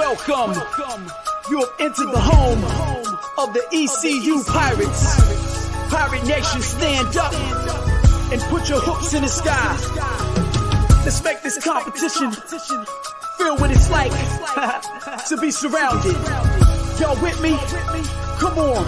Welcome. You have entered the home of the ECU Pirates. Pirate Nation, stand up and put your hooks in the sky. Let's make this competition feel what it's like to be surrounded. Y'all with me? Come on.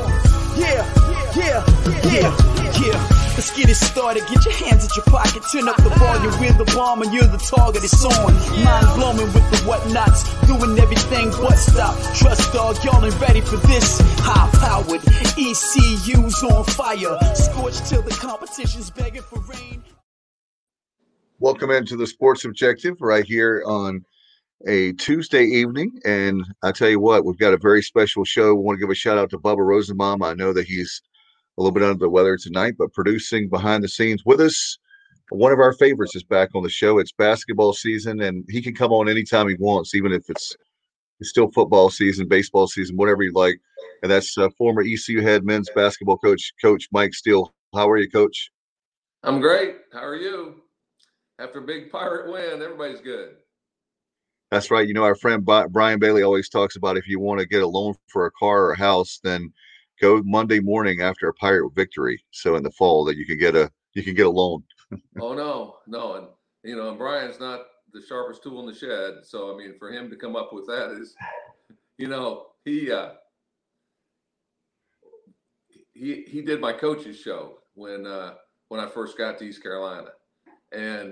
Yeah. Let's get it started. Get your hands at your pocket. Turn up the volume. We're the bomb and you're the target. It's on. Mind blowing with the whatnots. Doing everything but stop. Trust dog, y'all ain't ready for this. High powered. ECU's on fire. Scorched till the competition's begging for rain. Welcome into the Sports Objective right here on a Tuesday evening. And I tell you what, we've got a very special show. We want to give a shout out to Bubba Rosenbaum. I know that he's a little bit under the weather tonight, but producing behind the scenes with us. One of our favorites is back on the show. It's basketball season, and he can come on anytime he wants, even if it's still football season, baseball season, whatever you like. And that's former ECU head men's basketball coach, Coach Mike Steele. How are you, Coach? I'm great. How are you? After a big Pirate win, everybody's good. That's right. You know, our friend Brian Bailey always talks about if you want to get a loan for a car or a house, then go Monday morning after a Pirate victory. So in the fall that you can get a loan. Oh no. And and Brian's not the sharpest tool in the shed. So I mean, for him to come up with that is, he did my coach's show when I first got to East Carolina. And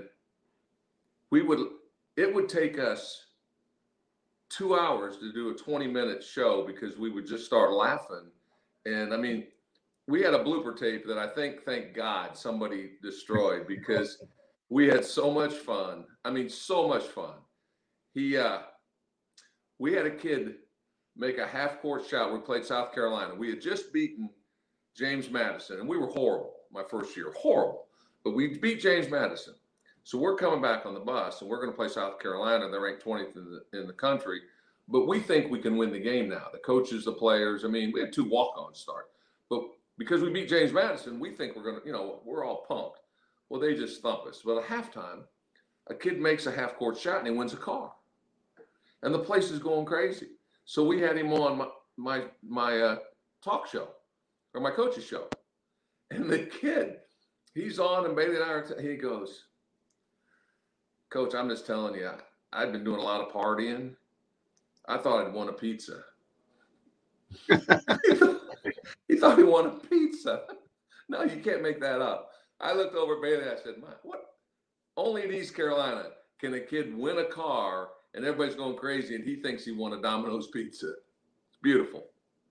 it would take us 2 hours to do a 20-minute show because we would just start laughing. And I mean, we had a blooper tape that I thank God somebody destroyed because we had so much fun. I mean, so much fun. We had a kid make a half-court shot. We played South Carolina. We had just beaten James Madison, and we were horrible my first year, horrible. But we beat James Madison. So we're coming back on the bus, and we're going to play South Carolina. They're ranked 20th in the country. But we think we can win the game now. The coaches, the players. I mean, we had 2 walk-ons start. But because we beat James Madison, we think we're going to, we're all pumped. Well, they just thump us. But at halftime, a kid makes a half-court shot, and he wins a car. And the place is going crazy. So we had him on my talk show, or my coach's show. And the kid, he's on, and Bailey and I are, he goes, Coach, I'm just telling you, I've been doing a lot of partying. I thought I'd won a pizza. He thought he won a pizza. No, you can't make that up. I looked over at Bailey and I said, what? Only in East Carolina can a kid win a car and everybody's going crazy and he thinks he won a Domino's pizza. It's beautiful.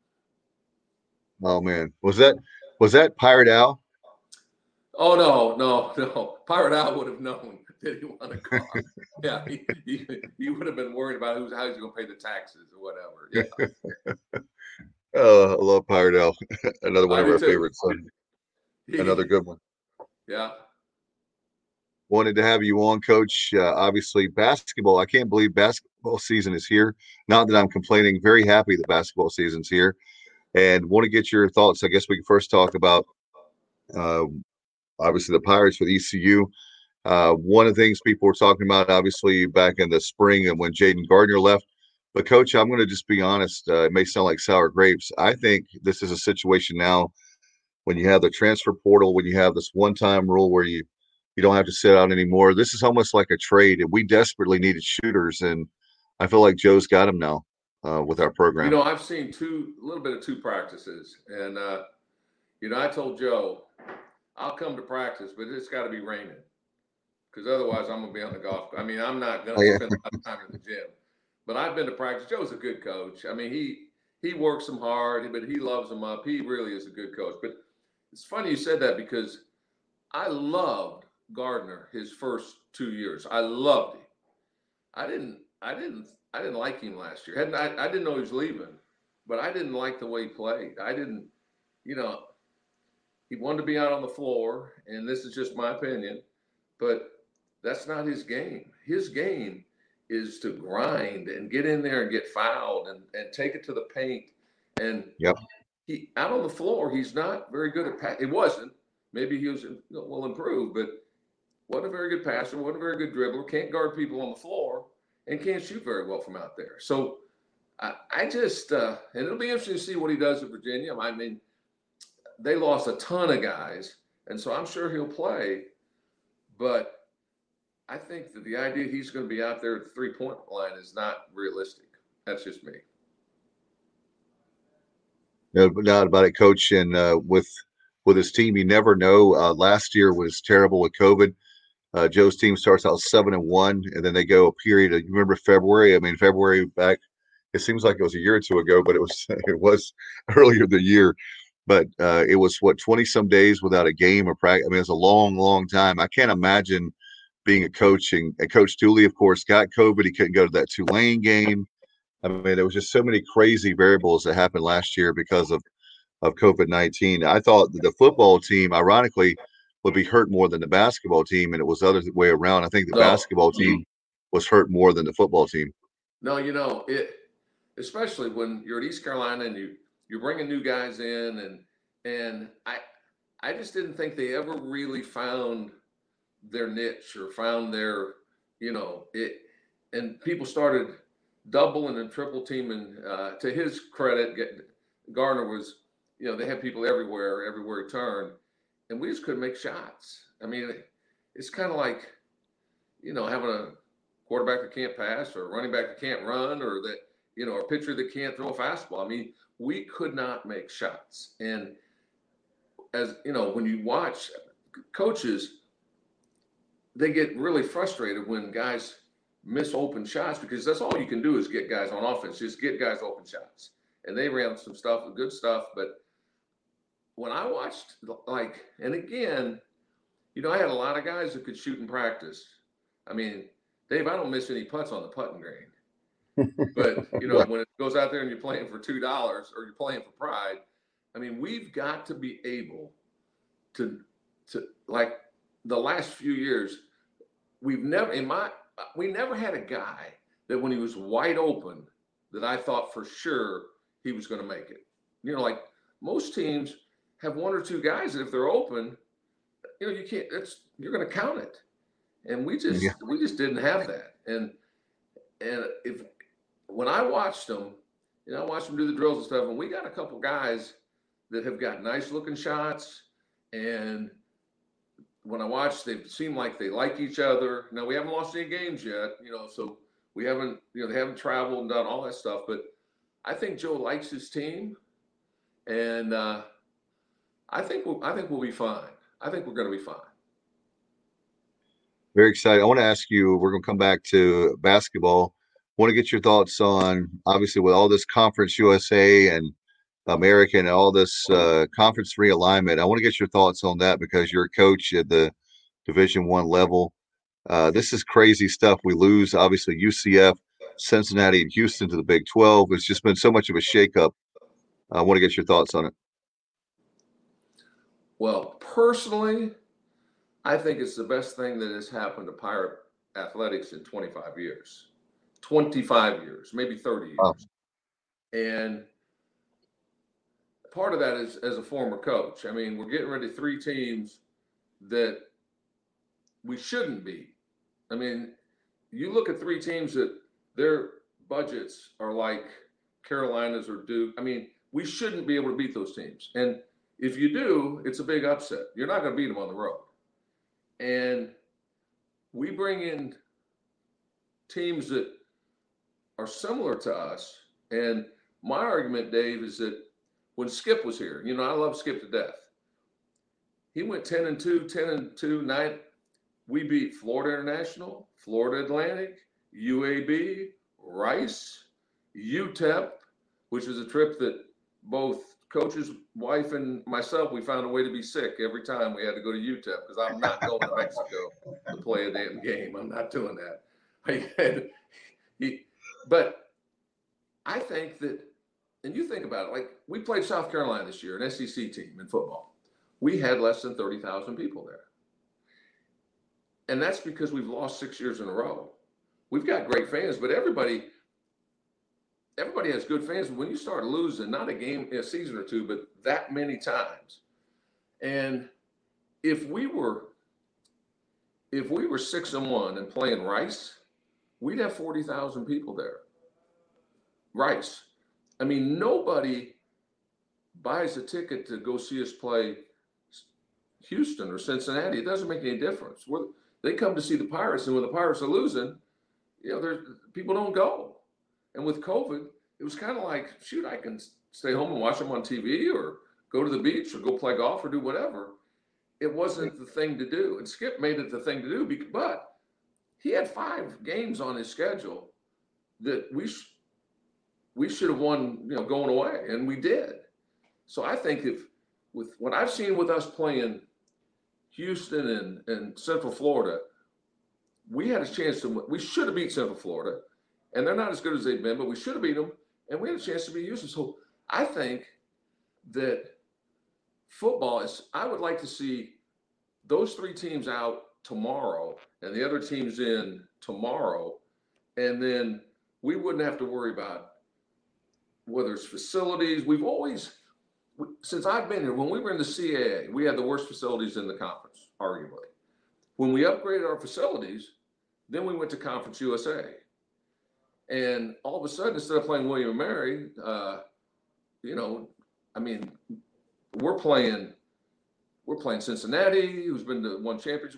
Oh man. Was that Pirate Al? Oh no. Pirate Al would have known that he won a car. Yeah, he would have been worried about how he's going to pay the taxes or whatever. Yeah. Oh, I love Pirate Al. Another one of our favorites. Another good one. Yeah. Wanted to have you on, Coach. Obviously, basketball. I can't believe basketball season is here. Not that I'm complaining. Very happy that basketball season's here. And want to get your thoughts. I guess we can first talk about obviously the Pirates with ECU. One of the things people were talking about, obviously, back in the spring and when Jaden Gardner left. But, Coach, I'm going to just be honest. It may sound like sour grapes. I think this is a situation now when you have the transfer portal, when you have this one-time rule where you don't have to sit out anymore. This is almost like a trade, and we desperately needed shooters, and I feel like Joe's got them now with our program. I've seen a little bit of 2 practices, and, I told Joe, I'll come to practice, but it's got to be raining because otherwise I'm going to be on the golf. I mean, I'm not going to spend a lot of time in the gym. But I've been to practice. Joe's a good coach. I mean, he works them hard, but he loves them up. He really is a good coach. But it's funny you said that because I loved Gardner his first 2 years. I loved him. I didn't like him last year. I didn't know he was leaving, but I didn't like the way he played. I didn't, he wanted to be out on the floor, and this is just my opinion, but that's not his game. His game is to grind and get in there and get fouled and take it to the paint. And he out on the floor, he's not very good at it wasn't. Maybe he will improve, but wasn't a very good passer, wasn't a very good dribbler, can't guard people on the floor. and can't shoot very well from out there. So I just and it'll be interesting to see what he does at Virginia. I mean, they lost a ton of guys, and so I'm sure he'll play. But I think that the idea he's going to be out there at the three-point line is not realistic. That's just me. No doubt about it, Coach. And with his team, you never know. Last year was terrible with COVID. Joe's team starts out 7-1, and then they go a period. You remember February? I mean, February back. It seems like it was a year or two ago, but it was earlier the year. But it was 20 some days without a game or practice. I mean, it's a long, long time. I can't imagine being a coach. And Coach Dooley, of course, got COVID. He couldn't go to that Tulane game. I mean, there was just so many crazy variables that happened last year because of COVID-19. I thought that the football team, ironically, would be hurt more than the basketball team, and it was the other way around. I think the basketball team was hurt more than the football team. No, especially when you're at East Carolina and you're bringing new guys in, and I just didn't think they ever really found their niche or found their, and people started doubling and triple teaming. To his credit, Gardner was, they had people everywhere he turned, and we just couldn't make shots. I mean, it's kind of like, having a quarterback that can't pass or a running back that can't run or that, a pitcher that can't throw a fastball. I mean, we could not make shots. And as when you watch coaches, they get really frustrated when guys miss open shots because that's all you can do is get guys on offense, just get guys open shots. And they ran some stuff, good stuff. But when I watched, and again, I had a lot of guys that could shoot in practice. I mean, Dave, I don't miss any putts on the putting green. But, when it goes out there and you're playing for $2 or you're playing for pride, I mean, we've got to be able to like the last few years, we never had a guy that when he was wide open that I thought for sure he was going to make it. Like most teams have one or two guys that if they're open, you can't, you're going to count it. And we just didn't have that. And when I watched them, I watched them do the drills and stuff, and we got a couple guys that have got nice looking shots. And when I watched, they seem like they like each other. Now we haven't lost any games yet, so we haven't, they haven't traveled and done all that stuff. But I think Joe likes his team, and I think we'll be fine. I think we're going to be fine. Very excited. I want to ask you, we're going to come back to basketball. I want to get your thoughts on, obviously, with all this Conference USA and American and all this conference realignment. I want to get your thoughts on that because you're a coach at the Division I level. This is crazy stuff. We lose, obviously, UCF, Cincinnati, and Houston to the Big 12. It's just been so much of a shakeup. I want to get your thoughts on it. Well, personally, I think it's the best thing that has happened to Pirate athletics in 25 years. 25 years, maybe 30 years. Wow. And part of that is as a former coach. I mean, we're getting ready 3 teams that we shouldn't beat. I mean, you look at 3 teams that their budgets are like Carolinas or Duke. I mean, we shouldn't be able to beat those teams. And if you do, it's a big upset. You're not going to beat them on the road. And we bring in teams that are similar to us. And my argument, Dave, is that when Skip was here, I love Skip to death. He went 10-2, 9. We beat Florida International, Florida Atlantic, UAB, Rice, UTEP, which is a trip that both Coach's wife and myself, we found a way to be sick every time we had to go to UTEP because I'm not going to Mexico to play a damn game. I'm not doing that. But I think that, and you think about it, like we played South Carolina this year, an SEC team in football. We had less than 30,000 people there. And that's because we've lost 6 years in a row. We've got great fans, but everybody has good fans. When you start losing, not a game, a season or two, but that many times. And if we were 6-1 and playing Rice, we'd have 40,000 people there. Rice. I mean, nobody buys a ticket to go see us play Houston or Cincinnati. It doesn't make any difference. They come to see the Pirates, and when the Pirates are losing, people don't go. And with COVID, it was kind of like, shoot, I can stay home and watch them on TV or go to the beach or go play golf or do whatever. It wasn't the thing to do. And Skip made it the thing to do, but he had 5 games on his schedule that we should have won, going away, and we did. So I think with what I've seen with us playing Houston and Central Florida, we had a chance we should have beat Central Florida, and they're not as good as they've been, but we should have beat them, and we had a chance to beat Houston. So I think that football I would like to see those 3 teams out tomorrow and the other teams in tomorrow, and then we wouldn't have to worry about whether it's facilities. We've always, since I've been here, when we were in the CAA, we had the worst facilities in the conference, arguably. When we upgraded our facilities, then we went to Conference USA. And all of a sudden, instead of playing William & Mary, we're playing Cincinnati, who's been to one championship.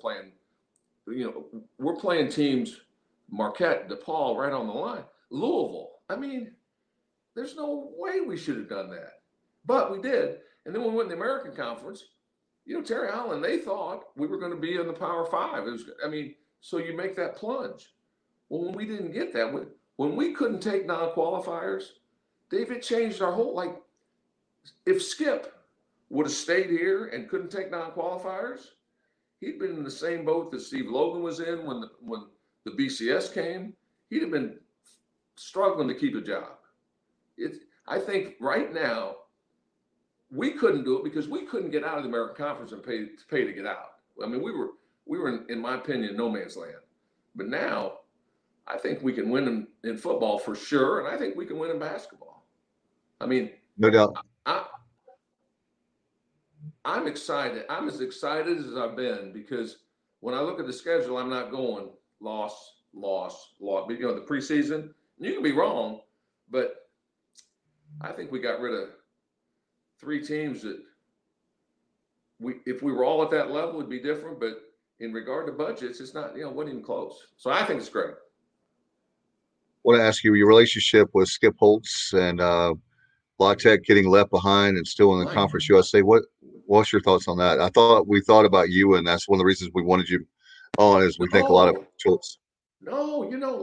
We're playing teams, Marquette, DePaul, right on the line. Louisville. I mean, there's no way we should have done that. But we did. And then when we went in the American Conference, Terry Holland, they thought we were going to be in the Power 5. So you make that plunge. Well, when we didn't get that, when we couldn't take non-qualifiers, David changed our whole, if Skip would have stayed here and couldn't take non-qualifiers, he'd been in the same boat that Steve Logan was in when the BCS came. He'd have been struggling to keep a job. I think right now we couldn't do it because we couldn't get out of the American Conference and pay to get out. I mean, we were in my opinion, no man's land. But now I think we can win in football for sure, and I think we can win in basketball. I mean, no doubt. I'm excited. I'm as excited as I've been because when I look at the schedule, I'm not going loss. The preseason, you can be wrong, but I think we got rid of 3 teams that if we were all at that level, it'd be different. But in regard to budgets, it's not, wasn't even close. So I think it's great. I want to ask you your relationship with Skip Holtz and La Tech getting left behind and still in the Conference USA. What's your thoughts on that? We thought about you, and that's one of the reasons we wanted you on, is we think a lot of Schultz. No,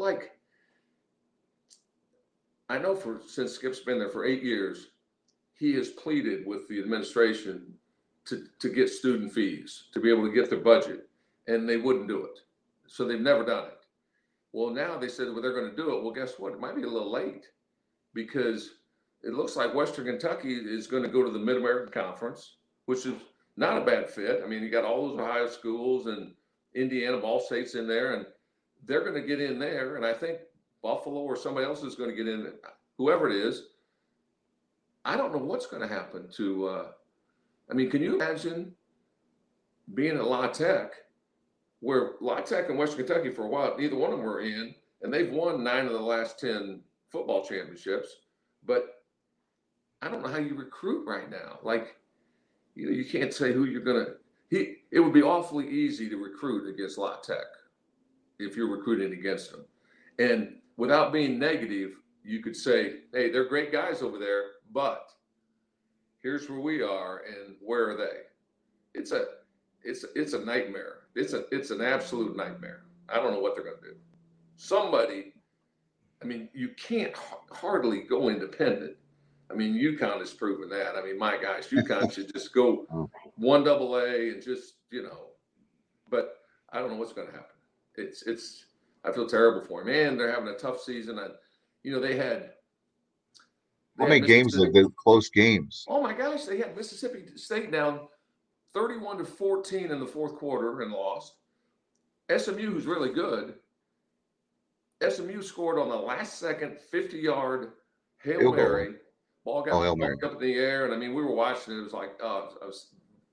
I know since Skip's been there for 8 years, he has pleaded with the administration to get student fees, to be able to get their budget, and they wouldn't do it. So they've never done it. Well, now they said, they're going to do it. Well, guess what? It might be a little late because it looks like Western Kentucky is going to go to the Mid-American Conference, which is not a bad fit. I mean, you got all those Ohio schools and Indiana, Ball State's in there, and they're going to get in there. And I think Buffalo or somebody else is going to get in, whoever it is. I don't know what's going to happen to can you imagine being at La Tech, where La Tech and Western Kentucky for a while, neither one of them were in, and they've won 9 of the last 10 football championships. But I don't know how you recruit right now. You can't say who you're going to – it would be awfully easy to recruit against La Tech if you're recruiting against them. And without being negative, you could say, hey, they're great guys over there, but here's where we are and where are they? It's a nightmare. It's an absolute nightmare. I don't know what they're going to do. Somebody, you can't hardly go independent. UConn has proven that. My gosh, UConn should just go 1 AA and just, but I don't know what's going to happen. I feel terrible for him. Man, they're having a tough season. They had how many games have been close games? Oh my gosh, they had Mississippi State down 31-14 in the fourth quarter and lost. SMU, who's really good, SMU scored on the last second 50-yard Hail Mary. Ball got up in the air, and we were watching it. It was like,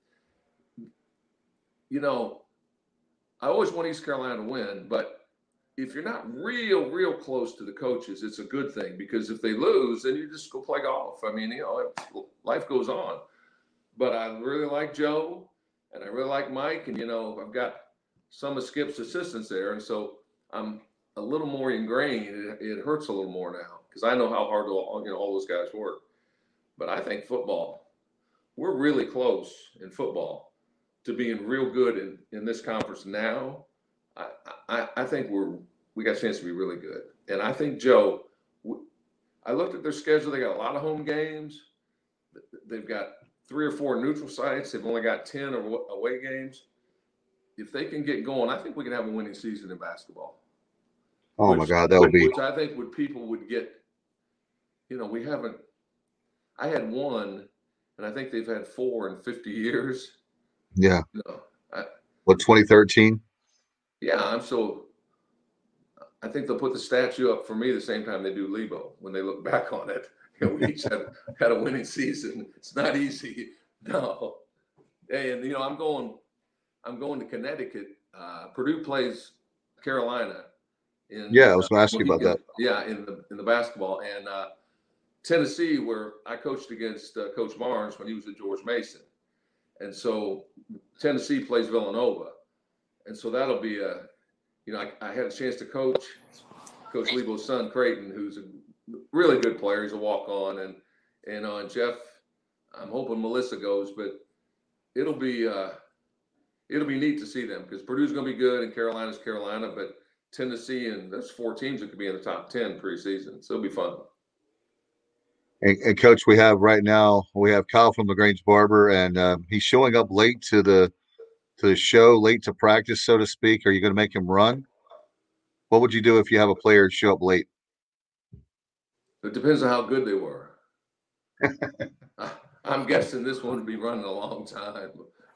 I always want East Carolina to win, but if you're not real close to the coaches, it's a good thing, because if they lose, then you just go play golf. I mean, life goes on. But I really like Joe, and I really like Mike, and I've got some of Skip's assistants there, and so I'm a little more ingrained. It hurts a little more now because I know how hard all those guys work. But I think football, we're really close in football to being real good in this conference now. I think we got a chance to be really good. And I think, Joe, I looked at their schedule. They got a lot of home games. They've got 3 or 4 neutral sites. They've only got 10 away games. If they can get going, I think we can have a winning season in basketball. Oh, my God, that would be. Which I think people would get. We haven't. I had one, and I think they've had 4 in 50 years. Yeah. 2013? Yeah, I think they'll put the statue up for me the same time they do Lebo when they look back on it. We each had a winning season. It's not easy. No. Hey, and I'm going to Connecticut. Purdue plays Carolina. I was going to ask you about that. Yeah, in the basketball, and Tennessee, where I coached against Coach Barnes when he was at George Mason, and so Tennessee plays Villanova, and so that'll be I had a chance to coach Coach Lebo's son Creighton, who's a really good player. He's a walk-on, and Jeff. I'm hoping Melissa goes, but it'll be neat to see them because Purdue's going to be good and Carolina's Carolina, but Tennessee, and there's 4 teams that could be in the top 10 preseason, so it'll be fun. And Coach, we have Kyle from LaGrange Barber, and he's showing up late to the show, late to practice, so to speak. Are you going to make him run? What would you do if you have a player show up late? It depends on how good they were. I'm guessing this one would be running a long time.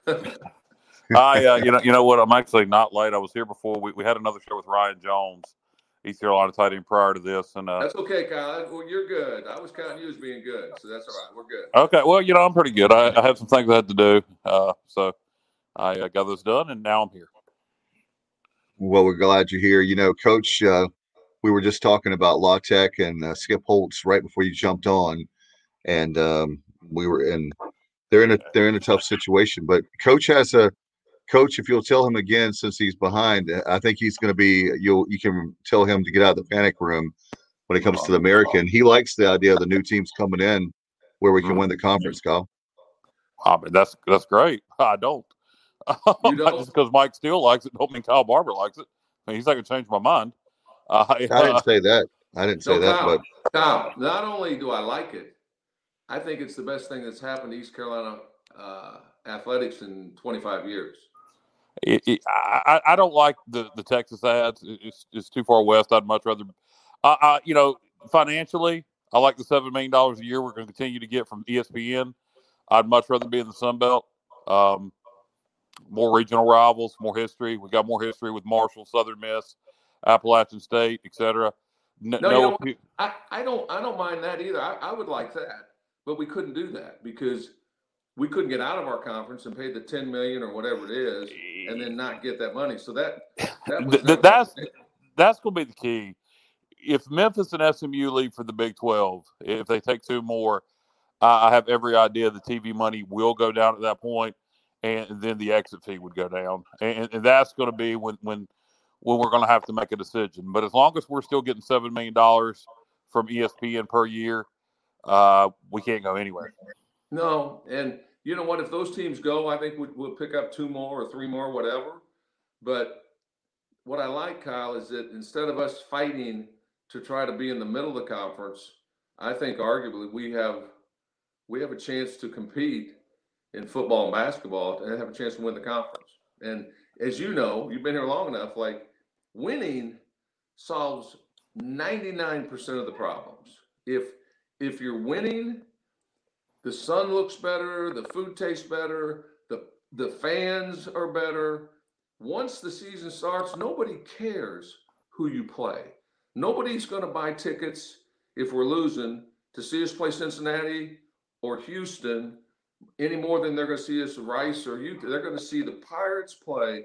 You know what? I'm actually not late. I was here before. We had another show with Ryan Jones, East Carolina tight end, prior to this, and that's okay, Kyle. Well, you're good. I was counting you as being good, so that's all right. We're good. Okay. Well, I'm pretty good. I have some things I had to do, so I got this done, and now I'm here. Well, we're glad you're here. Coach, we were just talking about La Tech and Skip Holtz right before you jumped on, and they're in a tough situation. But Coach has Coach, if you'll tell him again, since he's behind, I think he's going to be. You can tell him to get out of the panic room when it comes to the American. He likes the idea of the new teams coming in where we can win the conference, Kyle. I mean, that's great. I don't. You don't? Just because Mike Steele likes it, don't mean Kyle Barber likes it. I mean, he's not going to change my mind. I didn't say that. Kyle, Kyle, not only do I like it, I think it's the best thing that's happened to East Carolina athletics in 25 years. I don't like the Texas ads. It's too far west. I'd much rather, financially, I like the $7 million a year we're going to continue to get from ESPN. I'd much rather be in the Sun Belt. More regional rivals, more history. We got more history with Marshall, Southern Miss, Appalachian State, etc. I don't mind that either. I would like that, but we couldn't do that because we couldn't get out of our conference and pay the $10 million or whatever it is, and then not get that money. So that's going to be the key. If Memphis and SMU leave for the Big 12, if they take 2 more, I have every idea the TV money will go down at that point, and then the exit fee would go down, and that's going to be when we're going to have to make a decision. But as long as we're still getting $7 million from ESPN per year, we can't go anywhere. No, and you know what? If those teams go, I think we'll pick up 2 more or 3 more, whatever. But what I like, Kyle, is that instead of us fighting to try to be in the middle of the conference, I think arguably we have a chance to compete in football and basketball and have a chance to win the conference. And as you know, you've been here long enough, like winning solves 99% of the problems. If you're winning, the sun looks better, the food tastes better, the fans are better. Once the season starts, nobody cares who you play. Nobody's going to buy tickets if we're losing to see us play Cincinnati or Houston any more than they're going to see us Rice or Utah. They're going to see the Pirates play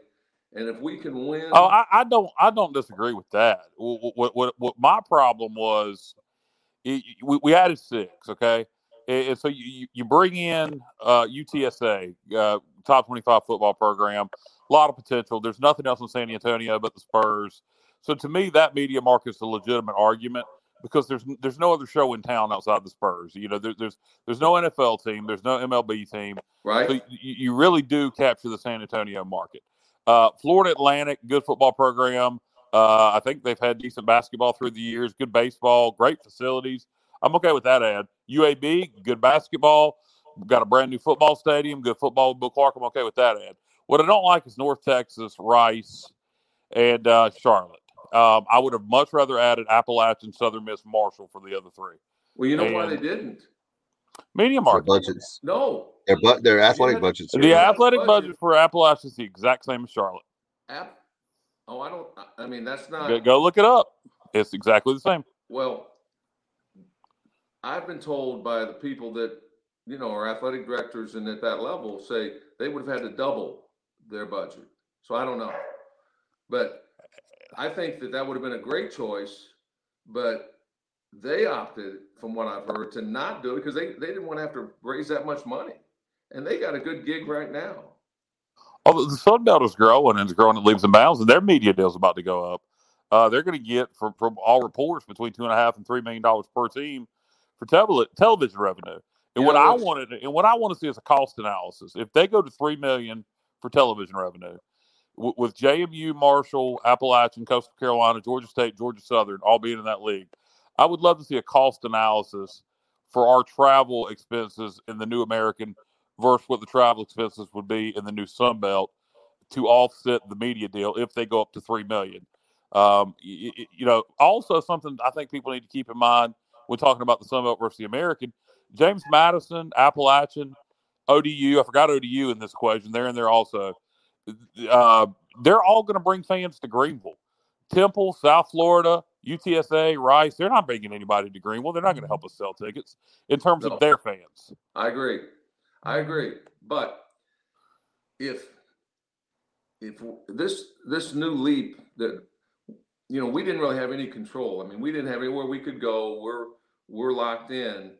And if we can win, I don't disagree with that. What my problem was, we added 6, okay, and so you bring in UTSA, top 25 football program, a lot of potential. There's nothing else in San Antonio but the Spurs. So to me, that media market's a legitimate argument because there's no other show in town outside the Spurs. You know, there's no NFL team, there's no MLB team, right? So you really do capture the San Antonio market. Florida Atlantic, good football program. I think they've had decent basketball through the years, good baseball, great facilities. I'm okay with that ad. UAB, good basketball, got a brand new football stadium, good football with Bill Clark. I'm okay with that ad. What I don't like is North Texas, Rice, and Charlotte. I would have much rather added Appalachian, Southern Miss, Marshall for the other 3. Well, you know why they didn't? Their Media market. budgets. No. Their athletic budgets. The athletic budget for Appalachia is the exact same as Charlotte. I mean, that's not. Go look it up. It's exactly the same. Well, I've been told by the people that, you know, are athletic directors and at that level say they would have had to double their budget. So I don't know. But I think that would have been a great choice, but they opted, from what I've heard, to not do it because they didn't want to have to raise that much money. And they got a good gig right now. Oh, the Sun Belt is growing and it's growing at leaps and bounds, and their media deal is about to go up. They're going to get, from all reports, between $2.5 and $3 million per team for television revenue. And what I want to see is a cost analysis. If they go to $3 million for television revenue, with JMU, Marshall, Appalachian, Coastal Carolina, Georgia State, Georgia Southern all being in that league, I would love to see a cost analysis for our travel expenses in the new American versus what the travel expenses would be in the new Sun Belt to offset the media deal if they go up to $3 million. You know, also something I think people need to keep in mind when talking about the Sun Belt versus the American. James Madison, Appalachian, ODU. I forgot ODU in this equation. They're in there also. They're all going to bring fans to Greenville. Temple, South Florida, UTSA, Rice. They're not bringing anybody to Greenville. They're not going to help us sell tickets in terms of their fans. I agree. But if this new leap that, you know, we didn't really have any control. I mean, we didn't have anywhere we could go. We're locked in.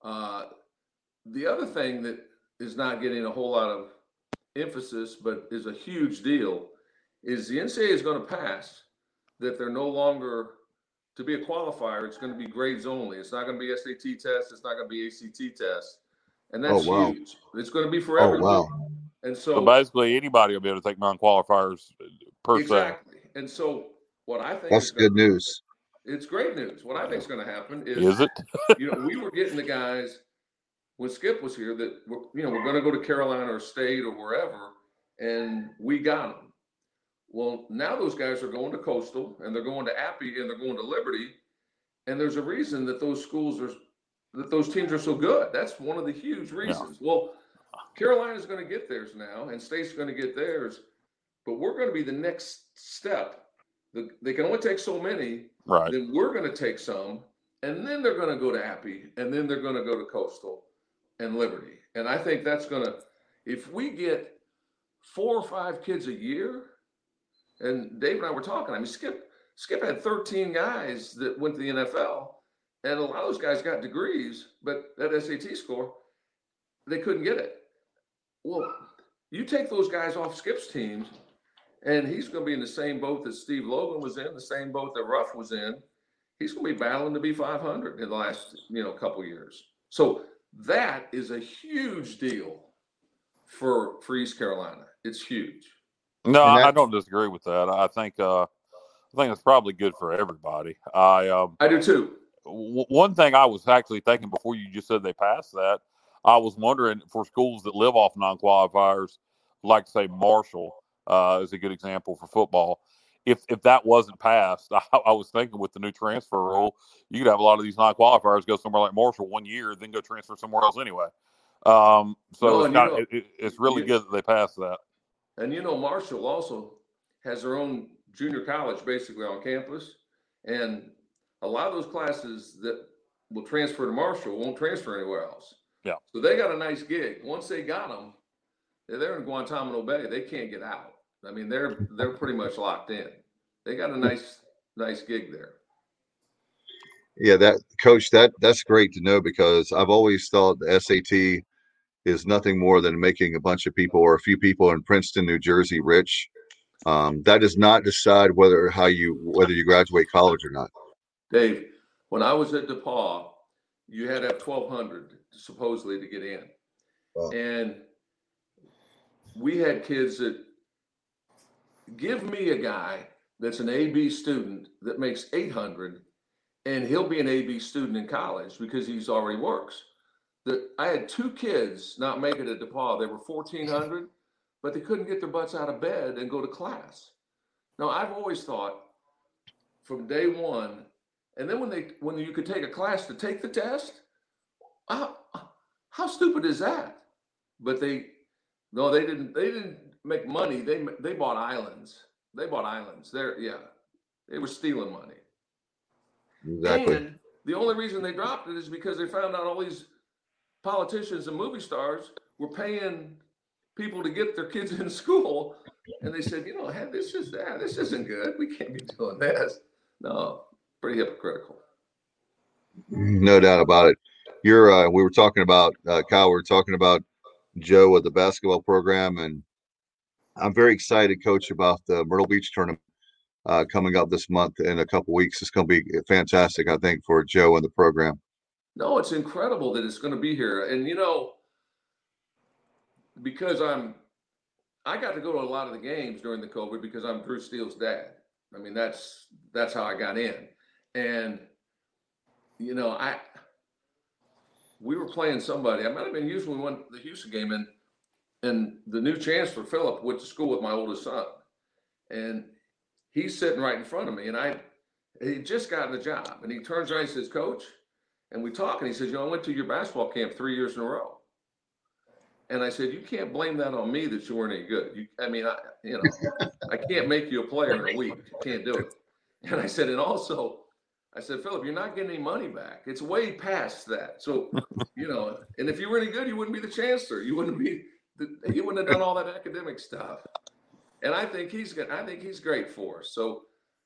The other thing that is not getting a whole lot of emphasis, but is a huge deal, is the NCAA is going to pass that they're no longer, to be a qualifier, it's going to be grades only. It's not going to be SAT tests. It's not going to be ACT tests. And that's huge. It's going to be for everybody. Wow. And so basically anybody will be able to take non-qualifiers per se. Exactly. And so what I think that's good news. It's great news. What I think is going to happen is it? You know, we were getting the guys when Skip was here that we're going to go to Carolina or State or wherever, and we got them. Well, now those guys are going to Coastal and they're going to Appy and they're going to Liberty, and there's a reason that those teams are so good. That's one of the huge reasons. Yeah. Well, Carolina's going to get theirs now, and State's going to get theirs, but we're going to be the next step. They can only take so many. Right. Then we're going to take some, and then they're going to go to Appy, and then they're going to go to Coastal and Liberty. And I think that's going to, if we get 4 or 5 kids a year, and Dave and I were talking, I mean, Skip had 13 guys that went to the NFL, and a lot of those guys got degrees, but that SAT score, they couldn't get it. Well, you take those guys off Skip's teams, and he's going to be in the same boat that Steve Logan was in, the same boat that Ruff was in. He's going to be battling to be 500 in the last, couple years. So that is a huge deal for East Carolina. It's huge. No, I don't disagree with that. I think it's probably good for everybody. I do too. One thing I was actually thinking before you just said they passed that, I was wondering for schools that live off non-qualifiers, like say Marshall is a good example for football. If that wasn't passed, I was thinking with the new transfer rule, you could have a lot of these non-qualifiers go somewhere like Marshall 1 year, then go transfer somewhere else anyway. It's really good that they passed that. And Marshall also has their own junior college basically on campus, and a lot of those classes that will transfer to Marshall won't transfer anywhere else. Yeah. So they got a nice gig. Once they got them, they're in Guantanamo Bay. They can't get out. I mean, they're pretty much locked in. They got a nice gig there. Yeah, that's great to know, because I've always thought the SAT is nothing more than making a bunch of people or a few people in Princeton, New Jersey rich. That does not decide whether you graduate college or not. Dave, when I was at DePaul, you had to have 1,200 supposedly to get in. Wow. And we had kids that give me a guy that's an AB student that makes 800, and he'll be an AB student in college because he's already works. I had two kids not make it at DePaul. They were 1,400, but they couldn't get their butts out of bed and go to class. Now, I've always thought from day one, and then when you could take a class to take the test, how stupid is that? But they didn't make money. They bought islands. They were stealing money. Exactly. And the only reason they dropped it is because they found out all these politicians and movie stars were paying people to get their kids in school, and they said, hey, this isn't good. We can't be doing this. No, pretty hypocritical. No doubt about it. We were talking about Kyle. We were talking about Joe with the basketball program, and I'm very excited, Coach, about the Myrtle Beach tournament coming up this month in a couple weeks. It's going to be fantastic, I think, for Joe and the program. No, it's incredible that it's going to be here. And, because I got to go to a lot of the games during the COVID because I'm Drew Steele's dad. I mean, that's how I got in. And, we were playing somebody. I might have been Houston. We won the Houston game, and the new chancellor, Philip, went to school with my oldest son. And he's sitting right in front of me. And he just gotten the job. And he turns around and says, Coach, and we talk, and he says, I went to your basketball camp 3 years in a row. And I said, you can't blame that on me that you weren't any good. I can't make you a player in a week. You can't do it. And I said, Philip, you're not getting any money back. It's way past that. So, and if you were any good, you wouldn't be the chancellor. You wouldn't have done all that academic stuff. And I think he's great for us. So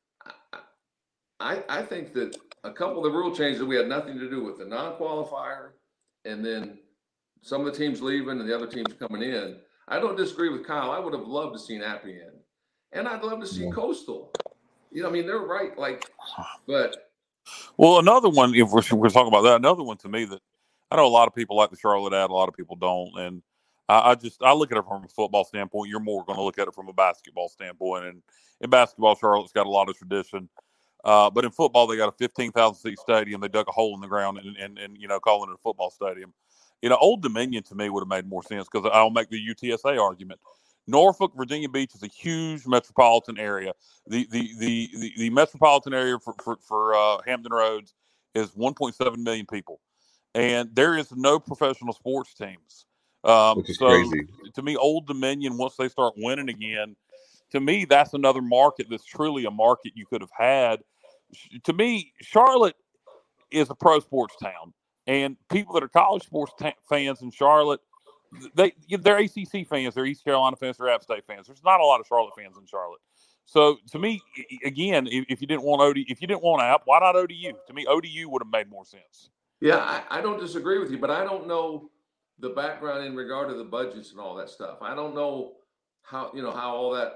I think that a couple of the rule changes that we had nothing to do with, the non-qualifier, and then some of the teams leaving and the other teams coming in. I don't disagree with Kyle. I would have loved to see Appy in. And I'd love to see Coastal. They're right. But. Well, another one, if we're talking about that, another one to me that I know a lot of people like the Charlotte ad, a lot of people don't. And I look at it from a football standpoint. You're more going to look at it from a basketball standpoint. And in basketball, Charlotte's got a lot of tradition. But in football, they got a 15,000 seat stadium. They dug a hole in the ground and calling it a football stadium. Old Dominion to me would have made more sense because I'll make the UTSA argument. Norfolk, Virginia Beach is a huge metropolitan area. The metropolitan area for Hampton Roads is 1.7 million people, and there is no professional sports teams. Which is crazy. To me, Old Dominion, once they start winning again, to me that's another market that's truly a market you could have had. To me, Charlotte is a pro sports town, and people that are college sports fans in Charlotte, they're ACC fans, they're East Carolina fans, they're App State fans. There's not a lot of Charlotte fans in Charlotte. So to me, again, if you didn't want App, why not ODU? To me, ODU would have made more sense. Yeah, I don't disagree with you, but I don't know the background in regard to the budgets and all that stuff. I don't know how all that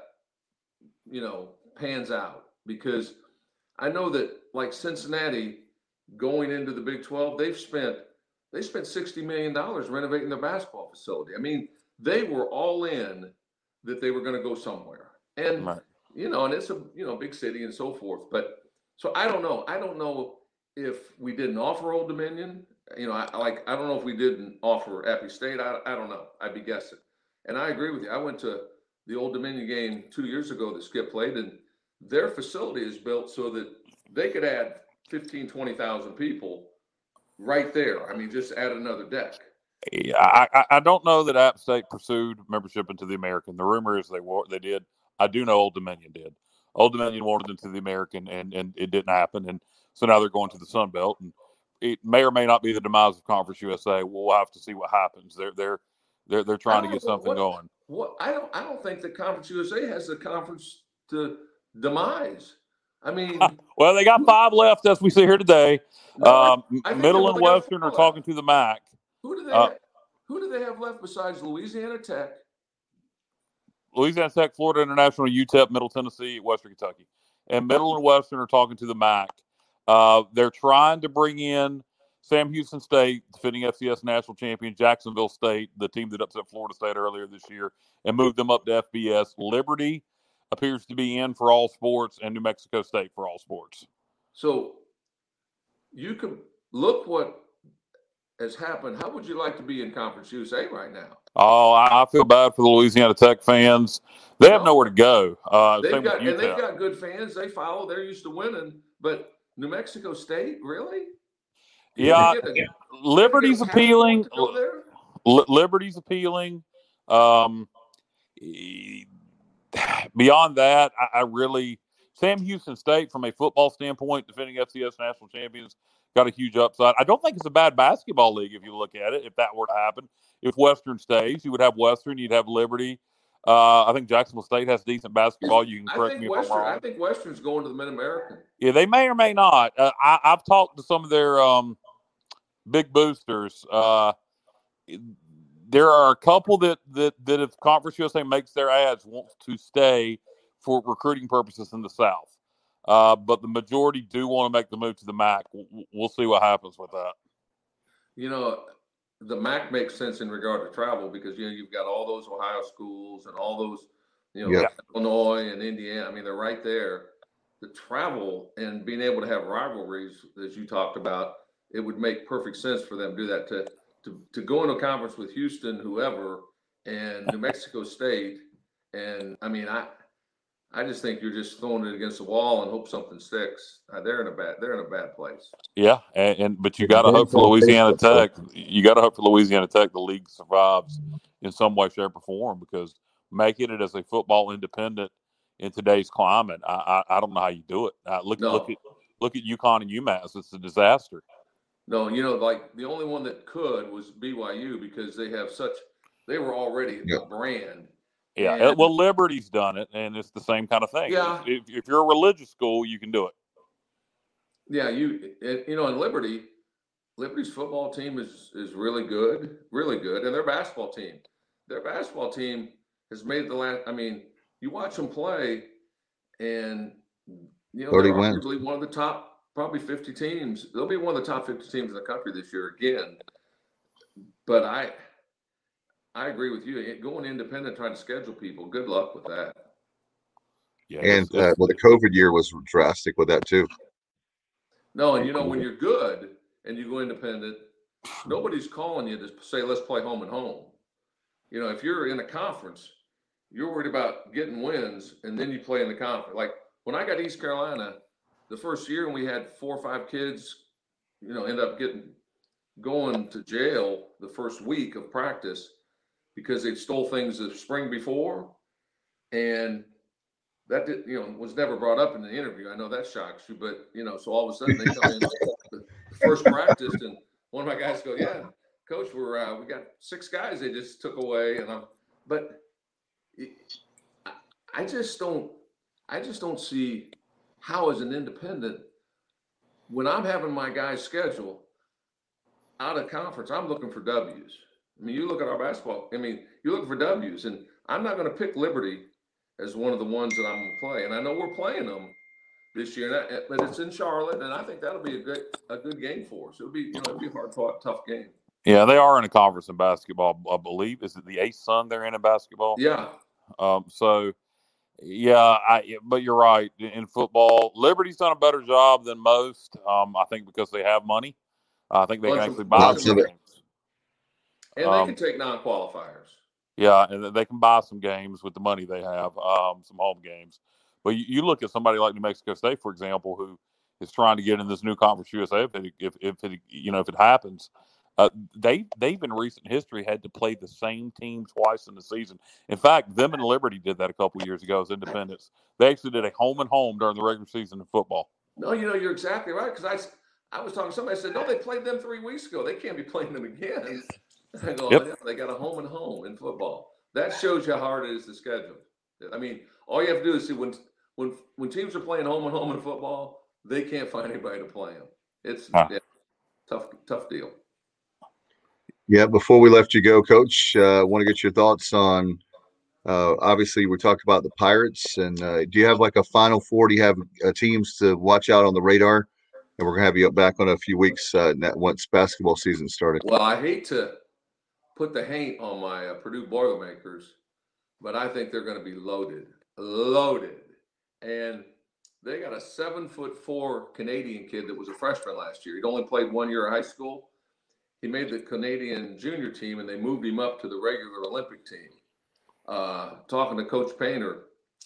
pans out, because I know that like Cincinnati going into the Big 12, they spent $60 million renovating their basketball facility. I mean, they were all in that they were going to go somewhere. And, right. And it's a, big city and so forth. But so I don't know. I don't know if we didn't offer Old Dominion. I don't know if we didn't offer Appy State. I don't know. I'd be guessing. And I agree with you. I went to the Old Dominion game 2 years ago that Skip played, and their facility is built so that they could add 15,000, 20,000 people right there. I mean, just add another deck. Yeah, I don't know that App State pursued membership into the American. The rumor is they did. I do know Old Dominion did. Old Dominion wanted into the American, and it didn't happen. And so now they're going to the Sun Belt, and it may or may not be the demise of Conference USA. We'll have to see what happens. They're trying to get something going. I don't think the Conference USA has the conference to demise. I mean, well, they got 5 left as we see here today. No, I think Middle and Western are talking to the MAC. Who do they have left besides Louisiana Tech? Louisiana Tech, Florida International, UTEP, Middle Tennessee, Western Kentucky. And Middle and Western are talking to the MAC. They're trying to bring in Sam Houston State, defending FCS national champion, Jacksonville State, the team that upset Florida State earlier this year, and moved them up to FBS. Liberty appears to be in for all sports, and New Mexico State for all sports. So you can look what has happened. How would you like to be in Conference USA right now? Oh, I feel bad for the Louisiana Tech fans. They have nowhere to go. They've got good fans. They follow. They're used to winning. But New Mexico State, really? Yeah, Liberty's appealing. Liberty's appealing. Beyond that, I really Sam Houston State, from a football standpoint, defending FCS national champions, got a huge upside. I don't think it's a bad basketball league if you look at it. If that were to happen, if Western stays, you would have Western, you'd have Liberty. I think Jacksonville State has decent basketball. You can correct me if I'm wrong. I think Western's going to the Mid-American. Yeah, they may or may not. I've talked to some of their big boosters. There are a couple that if Conference USA makes their ads, want to stay for recruiting purposes in the South. But the majority do want to make the move to the MAC. We'll see what happens with that. You know, the MAC makes sense in regard to travel because, you've got all those Ohio schools and all those, Illinois and Indiana. I mean, they're right there. The travel and being able to have rivalries, as you talked about, it would make perfect sense for them to do that, to go into a conference with Houston, whoever, and New Mexico State. And I mean, I just think you're just throwing it against the wall and hope something sticks. They're in a bad place. Yeah, but you got to hope for Louisiana Tech. You got to hope for Louisiana Tech the league survives in some way, shape, or form, because making it as a football independent in today's climate, I don't know how you do it. Look at UConn and UMass. It's a disaster. No, like the only one that could was BYU because they were already a brand. Yeah, well, Liberty's done it, and it's the same kind of thing. Yeah. If you're a religious school, you can do it. Yeah, and Liberty's football team is really good, and their basketball team has made you watch them play, and they're arguably one of the top probably 50 teams. They'll be one of the top 50 teams in the country this year again. But I agree with you. Going independent, trying to schedule people, good luck with that. Yeah, and the COVID year was drastic with that too. No, and when you're good and you go independent, nobody's calling you to say, let's play home and home. If you're in a conference, you're worried about getting wins, and then you play in the conference. Like when I got East Carolina, the first year, and we had 4 or 5 kids, end up going to jail the first week of practice because they stole things the spring before, and that was never brought up in the interview. I know that shocks you, but so all of a sudden they come in the first practice, and one of my guys go, "Yeah, coach, we got 6 guys they just took away," but I just don't see how, as an independent, when I'm having my guys schedule out of conference, I'm looking for W's. I mean, you look at our basketball. I mean, you're looking for W's, and I'm not going to pick Liberty as one of the ones that I'm going to play. And I know we're playing them this year, but it's in Charlotte, and I think that'll be a good game for us. It'll be a hard-fought, tough game. Yeah, they are in a conference in basketball, I believe. Is it the ASUN they're in basketball? Yeah. But you're right. In football, Liberty's done a better job than most. I think because they have money. I think they can actually buy some games. And they can take non-qualifiers. Yeah, and they can buy some games with the money they have, some home games. But you look at somebody like New Mexico State, for example, who is trying to get in this new Conference USA. If it happens, they've in recent history had to play the same team twice in the season. In fact, them and Liberty did that a couple of years ago as independents. They actually did a home and home during the regular season in football. No, you're exactly right. Because I was talking to somebody, said, no, they played them 3 weeks ago. They can't be playing them again. I go, yep. They got a home and home. football. That shows you how hard it is to schedule. I mean, all you have to do is see when teams are playing home and home in football, they can't find anybody to play them. It's tough deal. Yeah. Before we left you go, Coach, I want to get your thoughts on. Obviously, we talked about the Pirates, and do you have like a Final Four? Do you have teams to watch out on the radar? And we're gonna have you back on a few weeks once basketball season started. Well, I hate to put the hate on my Purdue Boilermakers, but I think they're going to be loaded, and they got a 7'4" Canadian kid that was a freshman last year. He'd only played 1 year of high school. He made the Canadian junior team, and they moved him up to the regular Olympic team. Talking to Coach Painter,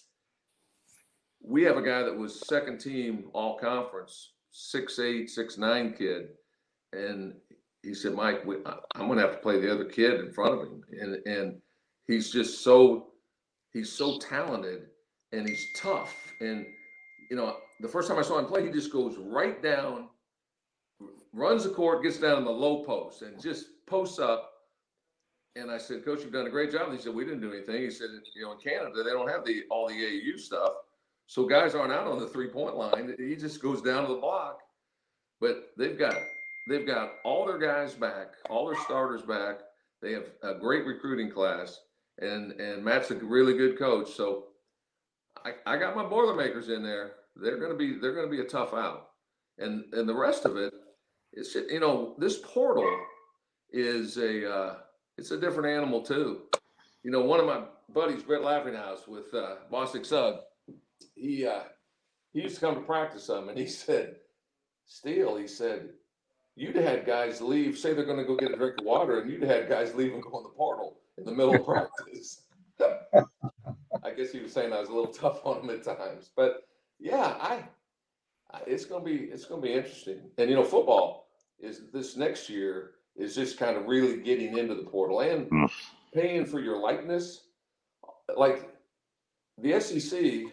we have a guy that was second team all conference, 6'8", 6'9" kid. And he said, Mike, I'm going to have to play the other kid in front of him. And he's just he's so talented and he's tough. And, the first time I saw him play, he just goes right down, runs the court, gets down in the low post and just posts up. And I said, Coach, you've done a great job. He said, we didn't do anything. He said, in Canada, they don't have all the AAU stuff. So guys aren't out on the 3-point line. He just goes down to the block. But they've got all their guys back, all their starters back. They have a great recruiting class, and Matt's a really good coach. So I got my Boilermakers in there. They're gonna be a tough out. And the rest of it, it's this portal is it's a different animal too. One of my buddies, Brett Laughinghouse with Bostic Sugg, he used to come to practice some, and he said, Steele, he said, you'd had guys leave, say they're going to go get a drink of water, and you'd had guys leave and go in the portal in the middle of practice. I guess he was saying I was a little tough on him at times, but yeah, it's going to be interesting. And football is this next year is just kind of really getting into the portal and paying for your likeness. Like the SEC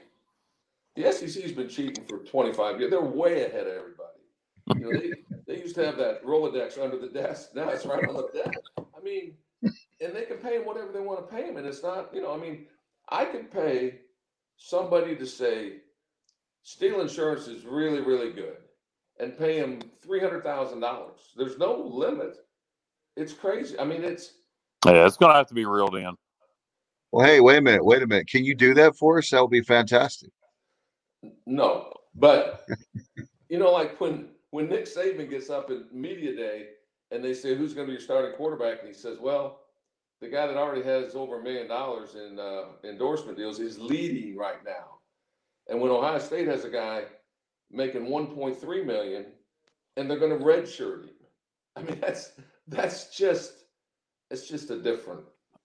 has been cheating for 25 years. They're way ahead of everybody. They used to have that Rolodex under the desk. Now it's right on the desk. I mean, and they can pay him whatever they want to pay him. And it's not, I could pay somebody to say Steele Insurance is really, really good and pay him $300,000. There's no limit. It's crazy. I mean, it's going to have to be reeled in. Well, hey, wait a minute. Can you do that for us? That would be fantastic. No, but like when Nick Saban gets up at media day and they say, who's going to be your starting quarterback? And he says, well, the guy that already has over $1 million in endorsement deals is leading right now. And when Ohio State has a guy making $1.3 million and they're going to redshirt him, I mean, it's just a different.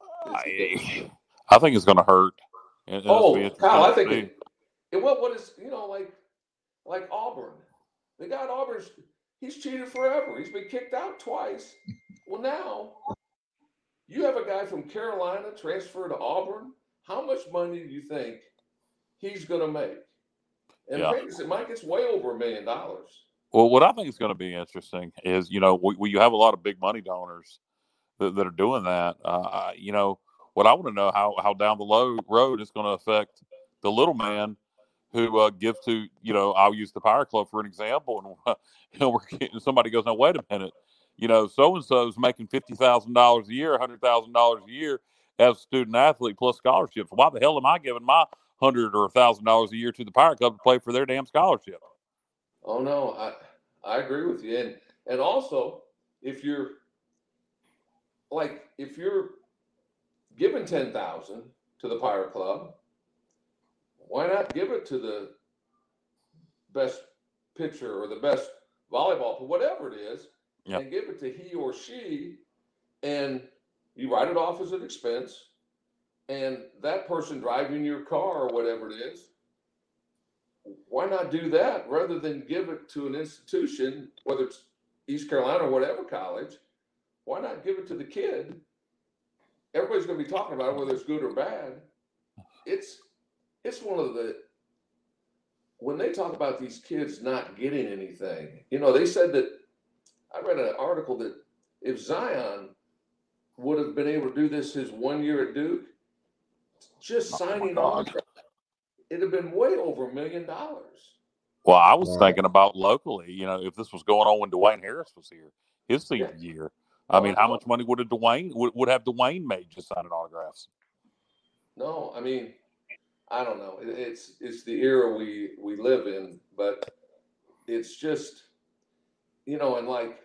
I think it's going to hurt. Kyle, I think what is like Auburn. The guy at Auburn, he's cheated forever. He's been kicked out twice. Well, now you have a guy from Carolina transfer to Auburn. How much money do you think he's going to make? And it might get way over $1 million. Well, what I think is going to be interesting is, you have a lot of big money donors that are doing that. What I want to know how down the road it's going to affect the little man who gives to, I'll use the Pirate Club for an example. And somebody goes, now, wait a minute, so-and-so is making $50,000 a year, $100,000 a year as a student athlete plus scholarships. Why the hell am I giving my $100 or $1,000 a year to the Pirate Club to play for their damn scholarship? Oh no, I agree with you. And also if you're giving $10,000 to the Pirate Club, why not give it to the best pitcher or the best volleyball player, whatever it is, and give it to he or she, and you write it off as an expense, and that person driving your car or whatever it is, why not do that rather than give it to an institution, whether it's East Carolina or whatever college? Why not give it to the kid? Everybody's going to be talking about it, whether it's good or bad. It's one of when they talk about these kids not getting anything, they said that, I read an article that if Zion would have been able to do this his 1 year at Duke, just signing autographs, it'd have been way over $1 million. Well, I was thinking about locally, if this was going on when Dwayne Harris was here, his senior year. I mean, how much money would have Dwayne made just signing autographs? No, I mean, I don't know. It's the era we live in, but it's just, and like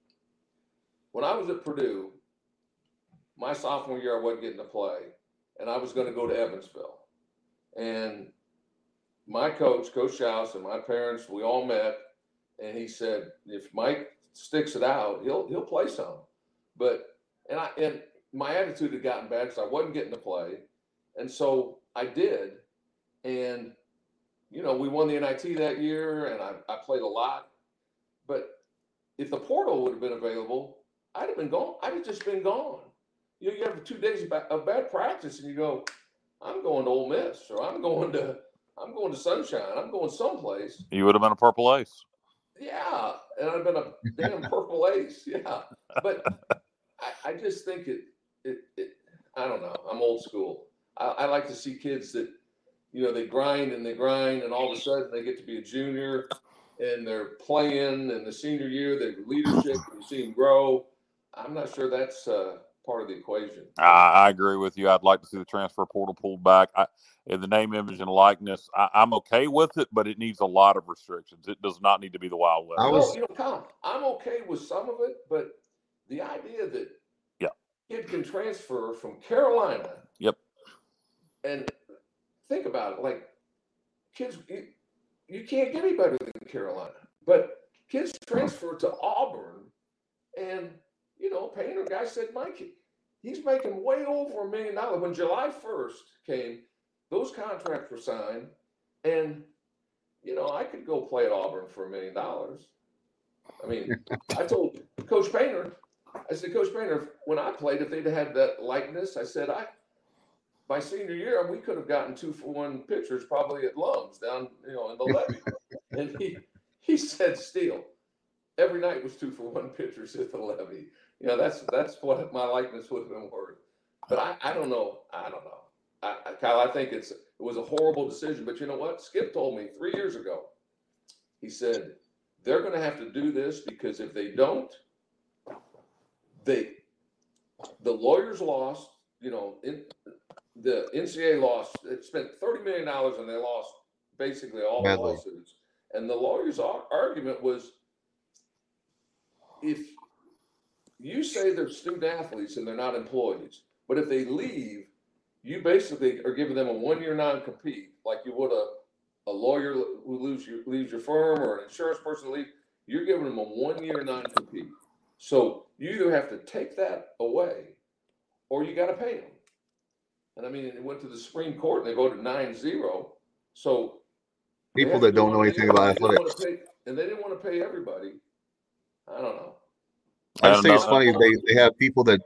when I was at Purdue, my sophomore year, I wasn't getting to play, and I was going to go to Evansville. And my coach, Coach Schaus, and my parents, we all met, and he said, if Mike sticks it out, he'll play some. But and my attitude had gotten bad because I wasn't getting to play, and so I did. And we won the NIT that year, and I played a lot. But if the portal would have been available, I'd have been gone. I'd have just been gone. You have 2 days of bad practice, and you go, I'm going to Ole Miss, or I'm going to Sunshine. I'm going someplace. You would have been a Purple Ace. Yeah, and I'd have been a damn Purple Ace. Yeah, but I just think it. I don't know. I'm old school. I like to see kids that, they grind, and all of a sudden they get to be a junior, and they're playing, and the senior year, their leadership, you see them grow. I'm not sure that's part of the equation. I agree with you. I'd like to see the transfer portal pulled back. In the name, image, and likeness, I'm okay with it, but it needs a lot of restrictions. It does not need to be the Wild West. Colin, I'm okay with some of it, but the idea that kid can transfer from Carolina. Yep. And think about it, like kids, you can't get any better than Carolina, but kids transfer to Auburn, and Painter guy said, Mike, he's making way over $1 million. When July 1st came, those contracts were signed, and I could go play at Auburn for $1 million. I mean, I told Coach Painter, Coach Painter, when I played, if they'd had that likeness, I said, my senior year, we could have gotten 2-for-1 pitchers probably at Lums down, in the levee. And he said, Steele, every night was 2-for-1 pitchers at the levee. That's what my likeness would have been worth. But I don't know. Kyle, I think it was a horrible decision. But you know what? Skip told me 3 years ago. He said, they're going to have to do this because if they don't, the lawyers lost, the NCAA lost, it spent $30 million and they lost basically all the lawsuits. And the lawyers' argument was, if you say they're student athletes and they're not employees, but if they leave, you basically are giving them a 1-year non-compete, like you would a lawyer who leaves your firm or an insurance person leave. You're giving them a 1-year non-compete. So you either have to take that away or you got to pay them. And I mean, it went to the Supreme Court and they voted 9-0. So people that don't know anything about athletics, and they didn't want to pay everybody. I don't know. I just think it's funny. They have people that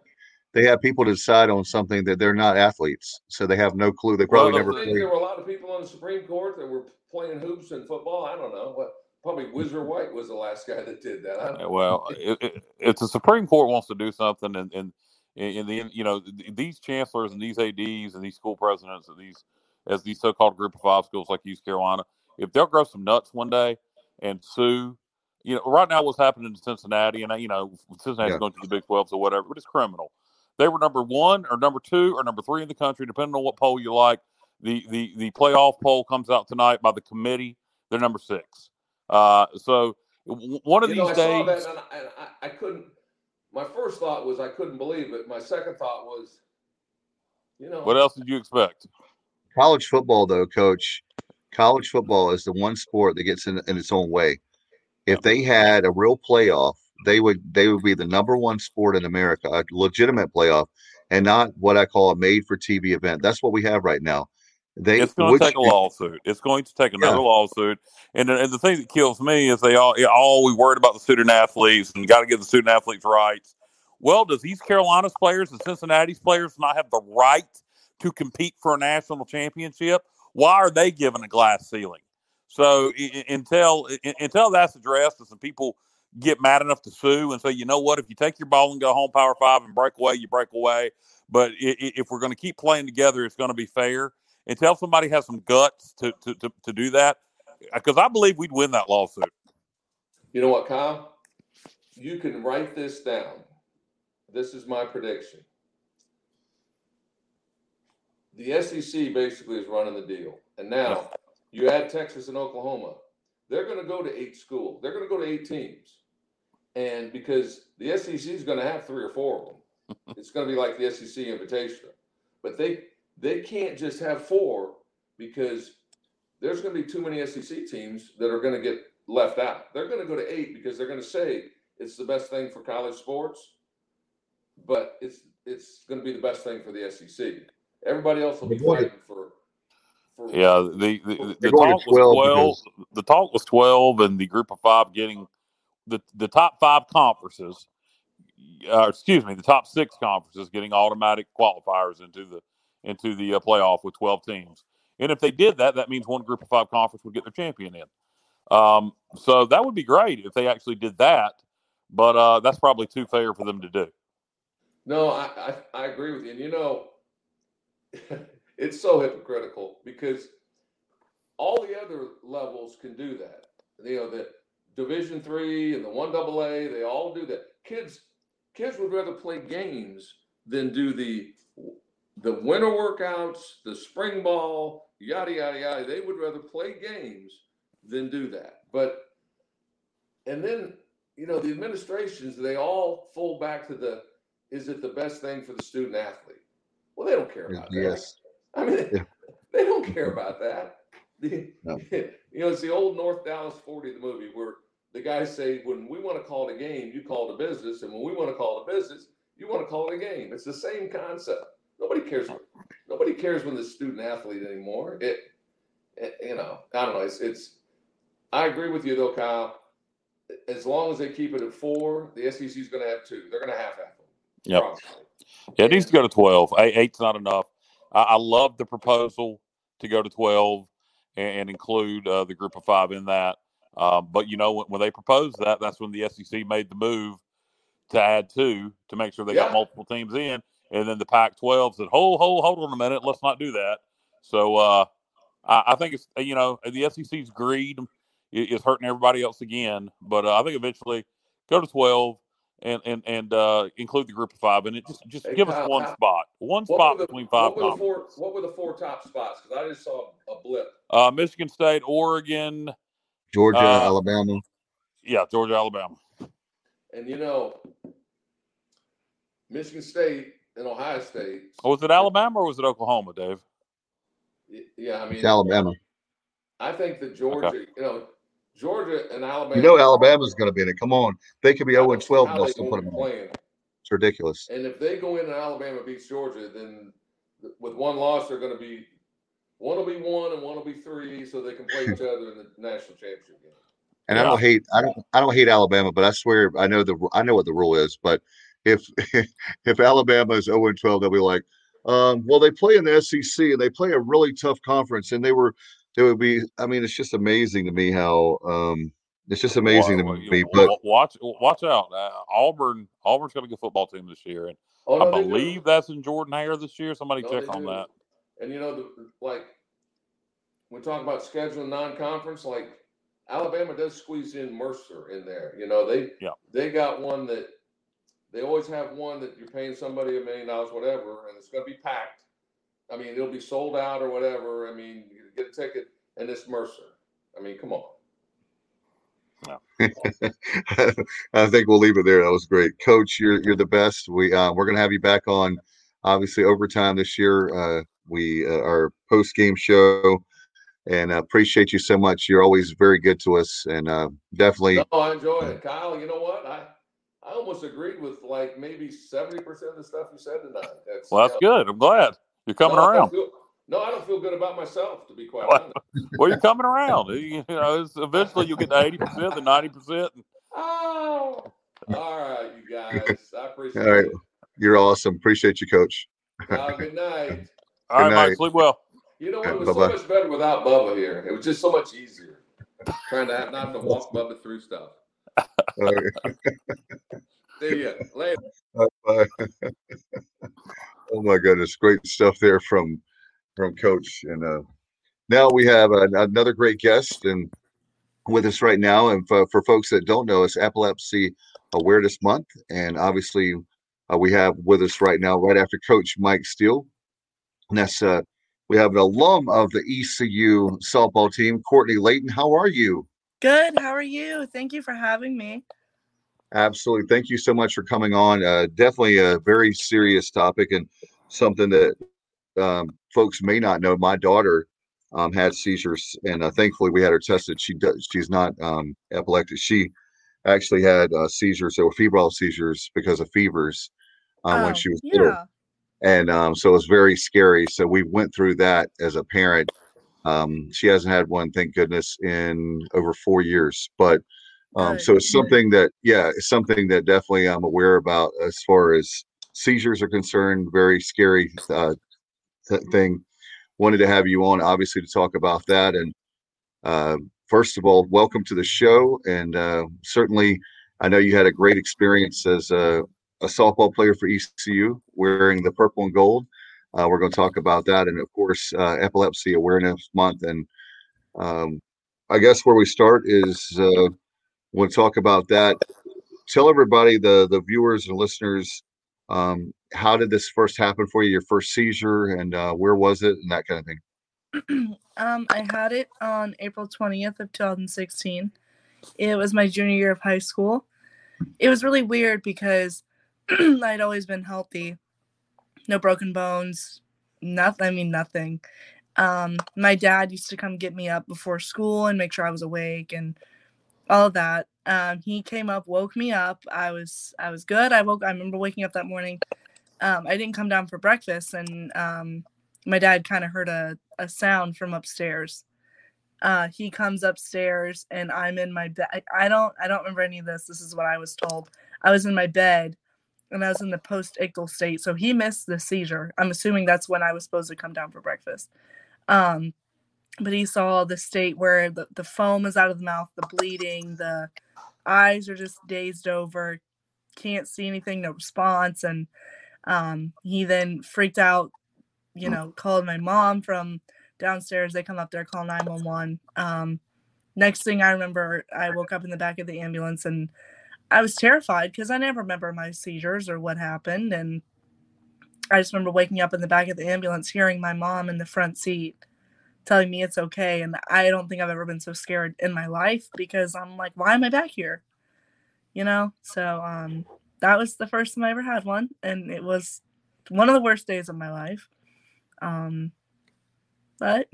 decide on something that they're not athletes, so they have no clue. They probably never played. There were a lot of people on the Supreme Court that were playing hoops and football. I don't know. Probably Whizzer White was the last guy that did that. Well, if the Supreme Court wants to do something, and in the these chancellors and these ADs and these school presidents and these so-called Group of 5 schools like East Carolina, if they'll grow some nuts one day and sue. Right now what's happening in Cincinnati, and Cincinnati's going to the Big 12 or whatever, but it's criminal. They were number 1 or number 2 or number 3 in the country, depending on what poll you like. The playoff poll comes out tonight by the committee. They're number 6. So one of these days, I saw that and I couldn't. My first thought was I couldn't believe it. My second thought was, what else did you expect? College football, though, Coach. College football is the one sport that gets in its own way. If they had a real playoff, they would be the number 1 sport in America, a legitimate playoff, and not what I call a made-for-TV event. That's what we have right now. It's going to take a lawsuit. It's going to take another lawsuit. And the thing that kills me is we worried about the student athletes and got to get the student athletes' rights. Well, does East Carolina's players and Cincinnati's players not have the right to compete for a national championship? Why are they given a glass ceiling? So until that's addressed and some people get mad enough to sue and say, you know what, if you take your ball and go home Power 5 and break away, you break away. But if we're going to keep playing together, it's going to be fair. Until somebody has some guts to do that, because I believe we'd win that lawsuit. You know what, Kyle? You can write this down. This is my prediction. The SEC basically is running the deal. And now you add Texas and Oklahoma. They're going to go to 8 schools. They're going to go to 8 teams. And because the SEC is going to have 3 or 4 of them. It's going to be like the SEC Invitational. But they can't just have 4 because there's going to be too many SEC teams that are going to get left out. They're going to go to 8 because they're going to say it's the best thing for college sports, but it's going to be the best thing for the SEC. Everybody else will be fighting for yeah, the talk was 12. The talk was 12, and the group of 5 getting the top 5 conferences. The top 6 conferences getting automatic qualifiers into the playoff with 12 teams. And if they did that, that means one group of 5 conference would get their champion in. So that would be great if they actually did that. But that's probably too fair for them to do. No, I agree with you. And, you know, it's so hypocritical because all the other levels can do that. You know, the Division III and the 1AA, they all do that. Kids would rather play games than do the winter workouts, the spring ball, yada, yada, yada. They would rather play games than do that. And then, you know, the administrations, they all fold back to is it the best thing for the student athlete? Well, they don't care about that. Yes. I mean, they don't care about that. No. You know, it's the old North Dallas 40, the movie, where the guys say, when we want to call it a game, you call it a business. And when we want to call it a business, you want to call it a game. It's the same concept. Nobody cares. Nobody cares when the student athlete anymore. You know, I don't know. I agree with you though, Kyle. As long as they keep it at 4, the SEC is going to have 2. They're going to have them. Yep. Yeah, it needs to go to 12. 8's not enough. I love the proposal to go to 12 and include the group of 5 in that. But, you know, when they proposed that, that's when the SEC made the move to add 2 to make sure they got multiple teams in. And then the Pac-12 said, hold on a minute. Let's not do that. So I think it's, you know, the SEC's greed is hurting everybody else again. But I think eventually go to 12 and include the group of 5. And it just give us one spot between 5 conferences. What were the 4 top spots? Because I just saw a blip. Michigan State, Oregon. Georgia, Alabama. Yeah, Georgia, Alabama. And, you know, Michigan State and Ohio State. Oh, was it Alabama or was it Oklahoma, Dave? Yeah, I mean. It's Alabama. I think that Georgia, you know, Georgia and Alabama. You know Alabama's going to be in it. Come on. They could be 0-12 and they'll still put them in. It's ridiculous. And if they go in and Alabama beats Georgia, then with one loss, they're going to be – one will be 1 and one will be 3, so they can play each other in the national championship game. And I don't hate Alabama, but I swear I know what the rule is. But if Alabama is 0-12, they'll be like, well, they play in the SEC and they play a really tough conference, and they would be. I mean, it's just amazing to me how it's just amazing to me. But watch out, Auburn's got a good football team this year, and I believe that's in Jordan-Hare this year. Somebody check on that. And you know, like we talk about scheduling non-conference, like Alabama does squeeze in Mercer in there. You know, they got one that they always have one that you're paying somebody $1 million, whatever, and it's going to be packed. I mean, it'll be sold out or whatever. I mean, you get a ticket, and it's Mercer. I mean, come on. No. I think we'll leave it there. That was great, Coach. You're the best. We're going to have you back on, obviously, overtime this year. Our post game show, and appreciate you so much. You're always very good to us, and definitely. No, I enjoy it, Kyle. You know what? I almost agreed with like maybe 70% of the stuff you said tonight. That's good. I'm glad you're coming around. I don't feel good about myself, to be quite honest. Well, you're coming around. You know, eventually you'll get to 80%, the 90%. Oh, all right, you guys. I appreciate it. All right. You're awesome. Appreciate you, Coach. Good night. All right, Mike. Sleep well. You know, it was so much better without Bubba here. It was just so much easier trying to not have to walk Bubba through stuff. All right. See ya later. Bye. Oh my goodness, great stuff there from Coach. And now we have another great guest and with us right now. And for folks that don't know, it's Epilepsy Awareness Month, and obviously we have with us right now, right after Coach Mike Steele, and that's we have an alum of the ECU softball team, Courtney Layton. How are you? Good. How are you? Thank you for having me. Absolutely. Thank you so much for coming on. Definitely a very serious topic and something that folks may not know. My daughter had seizures, and thankfully we had her tested. She's not epileptic. She actually had seizures, or febrile seizures, because of fevers when she was little, and so it was very scary. So we went through that as a parent. She hasn't had one, thank goodness, in over 4 years. But so it's something that, it's something that definitely I'm aware about as far as seizures are concerned. Very scary thing. Wanted to have you on, obviously, to talk about that. And first of all, welcome to the show. And certainly, I know you had a great experience as a softball player for ECU, wearing the purple and gold. We're going to talk about that, and of course, Epilepsy Awareness Month. And I guess where we start is we'll talk about that. Tell everybody, the viewers and listeners, how did this first happen for you? Your first seizure, and where was it, and that kind of thing. I had it on April 20th of 2016. It was my junior year of high school. It was really weird because I'd always been healthy. No broken bones, nothing. My dad used to come get me up before school and make sure I was awake and all of that. He came up, woke me up. I was good. I remember waking up that morning. I didn't come down for breakfast, and my dad kind of heard a sound from upstairs. He comes upstairs, and I'm in my bed. I don't remember any of this. This is what I was told. I was in my bed, and I was in the post-ictal state. So he missed the seizure. I'm assuming that's when I was supposed to come down for breakfast. But he saw the state where the foam is out of the mouth, the bleeding, the eyes are just dazed over, can't see anything, no response. And he then freaked out, called my mom from downstairs. They come up there, call 911. Next thing I remember, I woke up in the back of the ambulance, and I was terrified because I never remember my seizures or what happened. And I just remember waking up in the back of the ambulance, hearing my mom in the front seat telling me it's okay. And I don't think I've ever been so scared in my life, because I'm like, why am I back here? So that was the first time I ever had one. And it was one of the worst days of my life. But,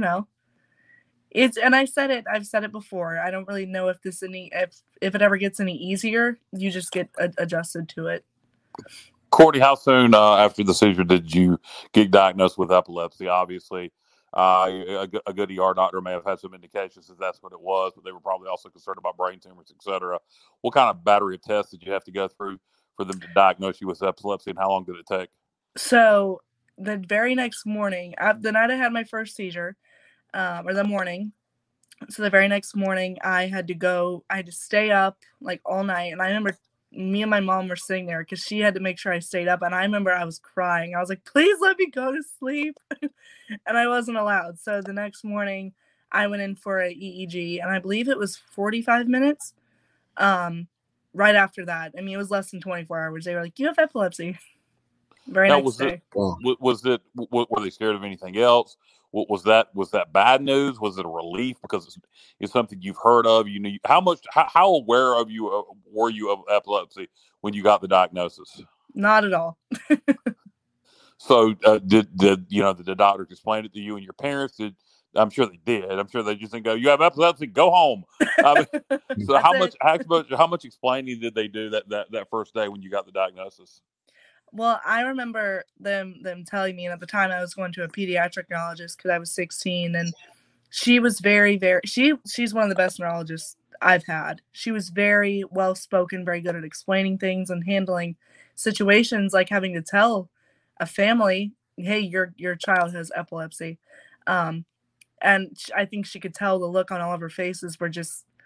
and I've said it before. I don't really know if it ever gets any easier. You just get adjusted to it. Courtney, how soon after the seizure did you get diagnosed with epilepsy? Obviously, a good ER doctor may have had some indications that that's what it was, but they were probably also concerned about brain tumors, et cetera. What kind of battery of tests did you have to go through for them to diagnose you with epilepsy, and how long did it take? So the very next morning, the night I had my first seizure, or the morning. So the very next morning, I had to stay up like all night. And I remember me and my mom were sitting there because she had to make sure I stayed up. And I remember I was crying. I was like, please let me go to sleep. And I wasn't allowed. So the next morning, I went in for an EEG, and I believe it was 45 minutes. Right after that, I mean, it was less than 24 hours. They were like, you have epilepsy. Very next day. Were they scared of anything else? Was that bad news? Was it a relief because it's something you've heard of? How aware were you of epilepsy when you got the diagnosis? Not at all. So did the doctors explain it to you and your parents? I'm sure they did. I'm sure they just didn't go, you have epilepsy, go home. So how much explaining did they do that first day when you got the diagnosis? Well, I remember them telling me, and at the time I was going to a pediatric neurologist because I was 16, and she was very, very, she's one of the best neurologists I've had. She was very well-spoken, very good at explaining things and handling situations, like having to tell a family, hey, your child has epilepsy. And I think she could tell the look on all of her faces were just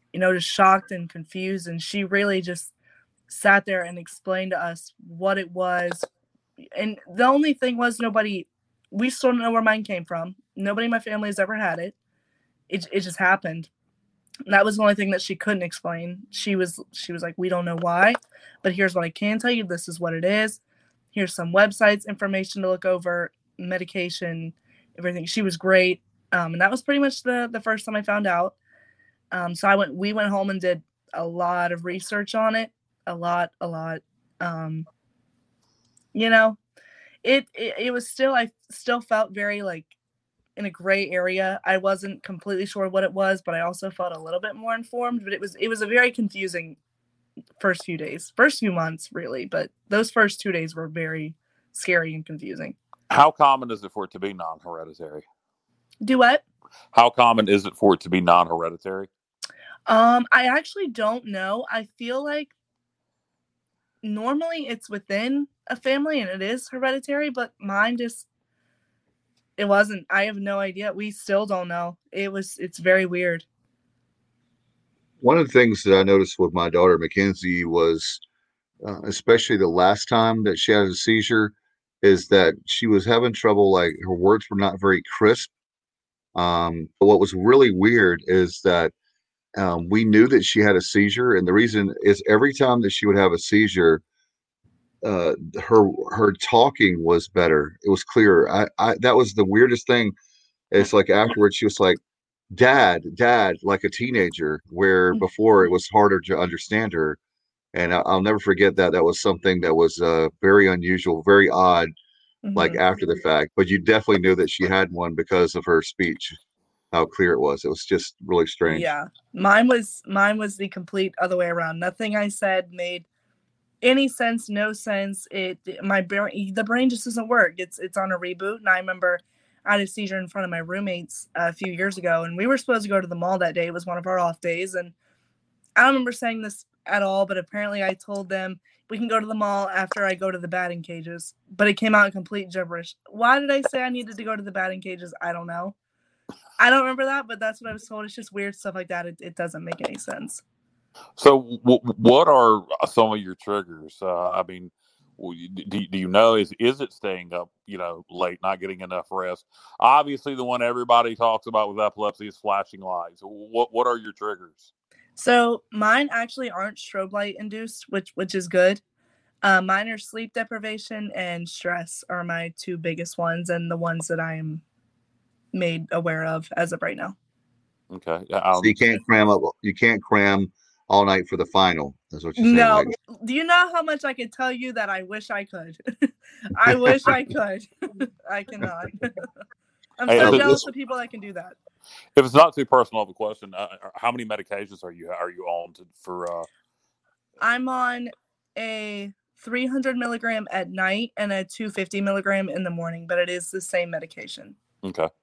just shocked and confused. And she really just sat there and explained to us what it was. And the only thing was we still don't know where mine came from. Nobody in my family has ever had it. It just happened. And that was the only thing that she couldn't explain. She was like, we don't know why, but here's what I can tell you. This is what it is. Here's some websites, information to look over, medication, everything. She was great. And that was pretty much the first time I found out. So we went home and did a lot of research on it. A lot. It was I still felt very like in a gray area. I wasn't completely sure what it was, but I also felt a little bit more informed. But it was a very confusing first few months, really. But those first 2 days were very scary and confusing. How common is it for it to be non-hereditary? Do what? How common is it for it to be non-hereditary? I actually don't know. I feel like normally it's within a family and it is hereditary, but mine it wasn't. I have no idea. We still don't know. It's very weird. One of the things that I noticed with my daughter Mackenzie was, especially the last time that she had a seizure, is that she was having trouble, like her words were not very crisp. But what was really weird is that we knew that she had a seizure, and the reason is every time that she would have a seizure, her talking was better. It was clearer. That was the weirdest thing. It's like afterwards she was like, Dad, like a teenager, where before it was harder to understand her. And I'll never forget that. That was something that was very unusual, very odd, like after the fact. But you definitely knew that she had one because of her speech, how clear it was. It was just really strange. Yeah, mine was the complete other way around. Nothing I said made any sense, no sense. The brain just doesn't work. It's on a reboot. And I remember I had a seizure in front of my roommates a few years ago, and we were supposed to go to the mall that day. It was one of our off days, and I don't remember saying this at all, but apparently I told them we can go to the mall after I go to the batting cages. But it came out complete gibberish. Why did I say I needed to go to the batting cages? I don't know. I don't remember that, but that's what I was told. It's just weird stuff like that. It doesn't make any sense. So what are some of your triggers? I mean, do you know, is it staying up, late, not getting enough rest? Obviously, the one everybody talks about with epilepsy is flashing lights. What are your triggers? So mine actually aren't strobe light induced, which is good. Mine are sleep deprivation and stress are my two biggest ones, and the ones that I am made aware of as of right now. Okay. So you can't cram up. You can't cram all night for the final. That's what you're saying. No. Like, do you know how much I could tell you that I wish I could? I wish I could. I cannot. I'm so jealous of people that can do that. If it's not too personal of a question, how many medications are you on for? I'm on a 300 milligram at night and a 250 milligram in the morning, but it is the same medication. Okay. I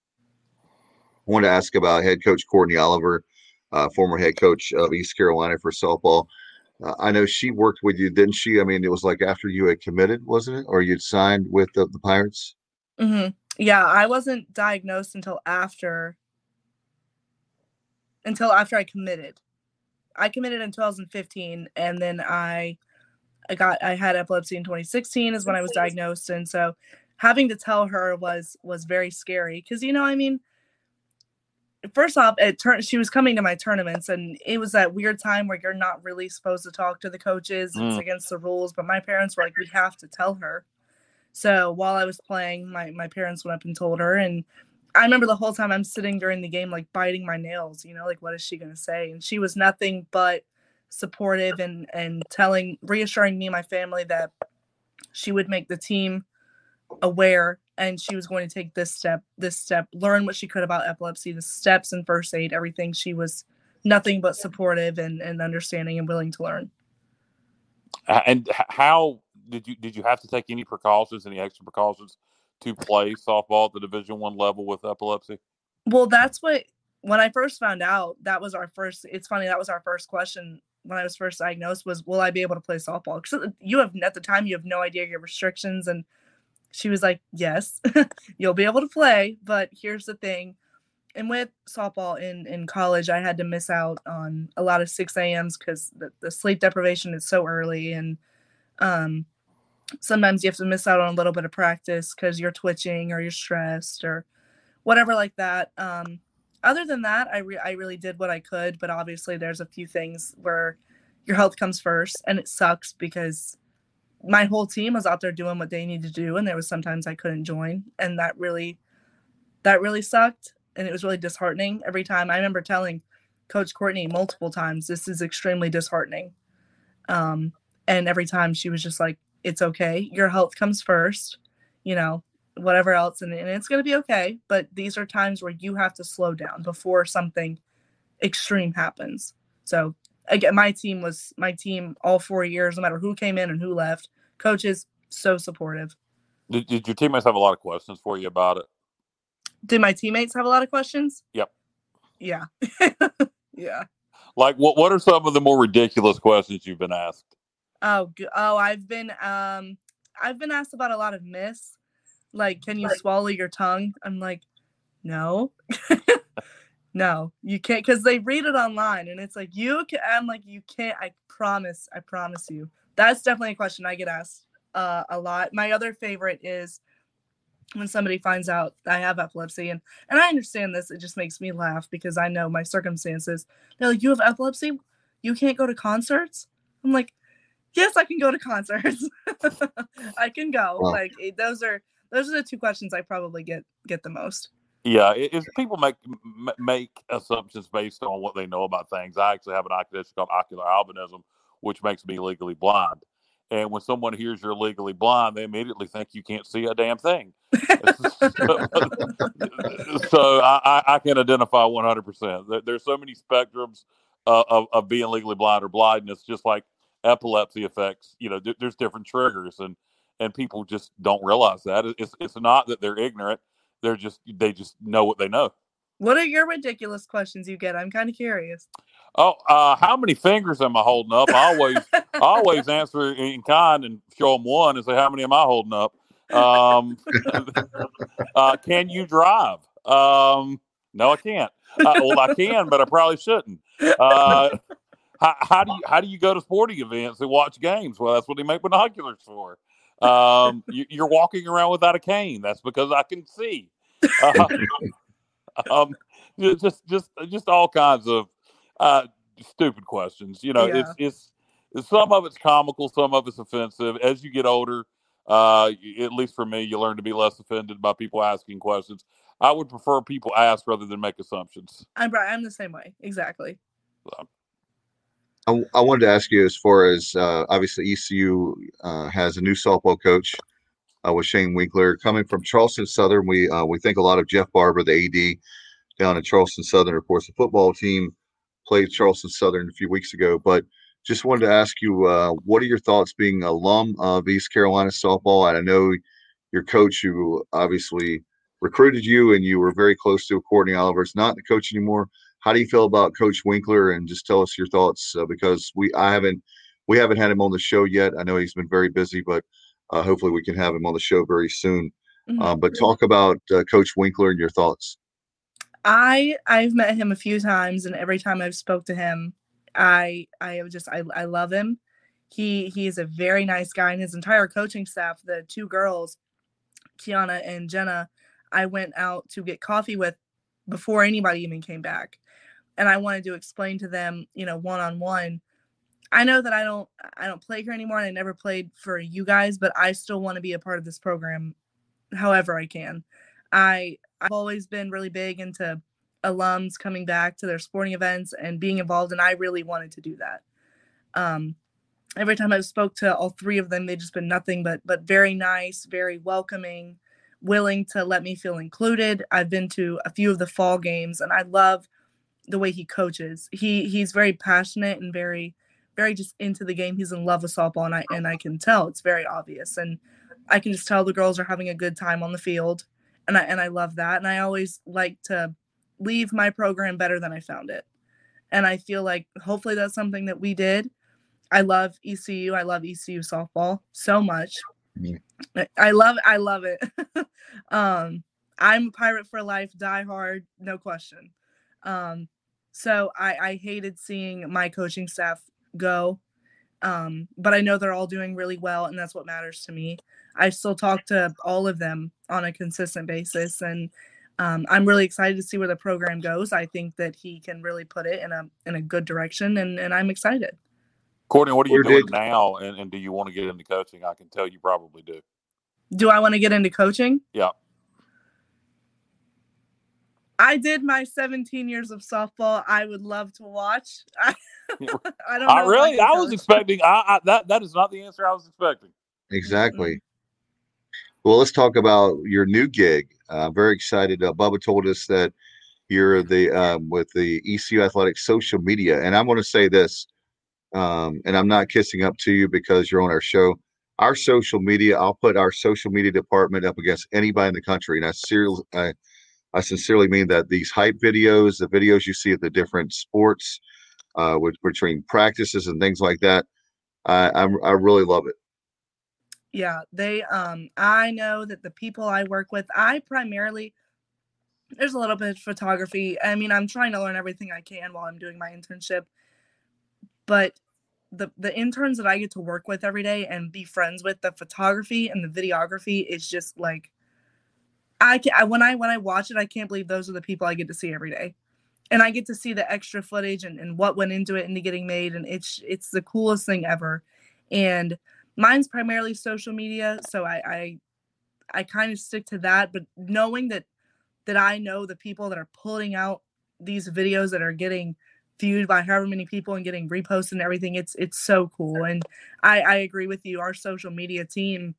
want to ask about head coach Courtney Oliver, former head coach of East Carolina for softball. I know she worked with you, didn't she? I mean, it was like after you had committed, wasn't it? Or you'd signed with the Pirates? Mm-hmm. Yeah, I wasn't diagnosed until after I committed. I committed in 2015, and then I had epilepsy in 2016 is when I was diagnosed, and so having to tell her was very scary because first off, she was coming to my tournaments, and it was that weird time where you're not really supposed to talk to the coaches. It's against the rules, but my parents were like, we have to tell her. So while I was playing, my parents went up and told her, and I remember the whole time I'm sitting during the game, like biting my nails, like, what is she going to say? And she was nothing but supportive and reassuring me and my family that she would make the team aware and she was going to take this step, learn what she could about epilepsy, the steps and first aid, everything. She was nothing but supportive and understanding and willing to learn. And how did you have to take any extra precautions to play softball at the Division I level with epilepsy? Well, that's when I first found out, it's funny, that was our first question when I was first diagnosed was, will I be able to play softball? Because at the time, you have no idea your restrictions. And she was like, yes, you'll be able to play. But here's the thing. and with softball in college, I had to miss out on a lot of 6 a.m.s because the sleep deprivation is so early. And sometimes you have to miss out on a little bit of practice because you're twitching or you're stressed or whatever like that. Other than that, I really did what I could. But obviously, there's a few things where your health comes first. And it sucks because my whole team was out there doing what they needed to do. And there was sometimes I couldn't join. And that really sucked. And it was really disheartening every time. I remember telling Coach Courtney multiple times, this is extremely disheartening. And every time she was just like, it's okay. Your health comes first, whatever else. And it's going to be okay. But these are times where you have to slow down before something extreme happens. So again, my team all 4 years, no matter who came in and who left. Coaches, so supportive. Did your teammates have a lot of questions for you about it? Did my teammates have a lot of questions? Yep. Yeah. Yeah. Like, what are some of the more ridiculous questions you've been asked? I've been asked about a lot of myths. Like, can you swallow your tongue? I'm like, no. No, you can't, because they read it online and it's like, you can. I'm like, you can't. I promise you. That's definitely a question I get asked a lot. My other favorite is when somebody finds out I have epilepsy, and I understand this, it just makes me laugh because I know my circumstances. They're like, you have epilepsy? You can't go to concerts? I'm like, yes, I can go to concerts. I can go. Wow. Like, those are the two questions I probably get the most. Yeah, it's people make assumptions based on what they know about things. I actually have an condition called ocular albinism, which makes me legally blind. And when someone hears you're legally blind, they immediately think you can't see a damn thing. So I can identify 100%. There's so many spectrums of being legally blind or blindness, just like epilepsy affects. There's different triggers, and people just don't realize that. It's not that they're ignorant. They just know what they know. What are your ridiculous questions you get? I'm kind of curious. Oh, how many fingers am I holding up? I always answer in kind and show them one and say, how many am I holding up? Can you drive? No, I can't. Well, I can, but I probably shouldn't. How do you go to sporting events and watch games? Well, that's what they make binoculars for. You're walking around without a cane. That's because I can see. Just all kinds of stupid questions. Yeah. It's some of it's comical, some of it's offensive. As you get older, at least for me, you learn to be less offended by people asking questions. I would prefer people ask rather than make assumptions. I'm the same way. Exactly. So. I wanted to ask you, as far as obviously ECU has a new softball coach with Shane Winkler coming from Charleston Southern. We think a lot of Jeff Barber, the AD down at Charleston Southern. Of course, the football team played Charleston Southern a few weeks ago. But just wanted to ask you, what are your thoughts being an alum of East Carolina softball? And I know your coach, who obviously recruited you, and you were very close to Courtney Oliver, is not the coach anymore. How do you feel about Coach Winkler? And just tell us your thoughts, because we haven't had him on the show yet. I know he's been very busy, but hopefully we can have him on the show very soon. Mm-hmm. But talk about Coach Winkler and your thoughts. I've met him a few times, and every time I've spoke to him, I love him. He is a very nice guy, and his entire coaching staff, the two girls, Kiana and Jenna, I went out to get coffee with before anybody even came back. And I wanted to explain to them, one-on-one, I know that I don't play here anymore, and I never played for you guys, but I still want to be a part of this program however I can. I've always been really big into alums coming back to their sporting events and being involved, and I really wanted to do that. Every time I spoke to all three of them, they've just been nothing but very nice, very welcoming, willing to let me feel included. I've been to a few of the fall games, and I love the way he coaches. He's very passionate and very, very just into the game. He's in love with softball, and I can tell. It's very obvious, and I can just tell the girls are having a good time on the field, and I love that. And I always like to leave my program better than I found it, and I feel like hopefully that's something that we did. I love ECU. I love ECU softball so much. I love it. I'm a Pirate for life, die hard, no question. So I hated seeing my coaching staff go. But I know they're all doing really well, and that's what matters to me. I still talk to all of them on a consistent basis, and I'm really excited to see where the program goes. I think that he can really put it in a good direction, and I'm excited. Courtney, what are you doing now, and do you want to get into coaching? I can tell you probably do. Do I want to get into coaching? Yeah. I did my 17 years of softball. I would love to watch. I don't know. Really? I was expecting that is not the answer I was expecting. Exactly. Mm-hmm. Well, let's talk about your new gig. Very excited. Bubba told us that you're with the ECU Athletics social media, and I'm going to say this, and I'm not kissing up to you because you're on our show. Our social media, I'll put our social media department up against anybody in the country, and I sincerely mean that. These hype videos, the videos you see at the different sports, between practices and things like that, I really love it. Yeah, I know that the people I work with, there's a little bit of photography. I mean, I'm trying to learn everything I can while I'm doing my internship, but the interns that I get to work with every day and be friends with, the photography and the videography is just like, when I watch it, I can't believe those are the people I get to see every day. And I get to see the extra footage and what went into it into getting made. And it's the coolest thing ever. And mine's primarily social media. So I kind of stick to that, but knowing that I know the people that are pulling out these videos that are getting viewed by however many people and getting reposted and everything, it's so cool. And I agree with you. Our social media team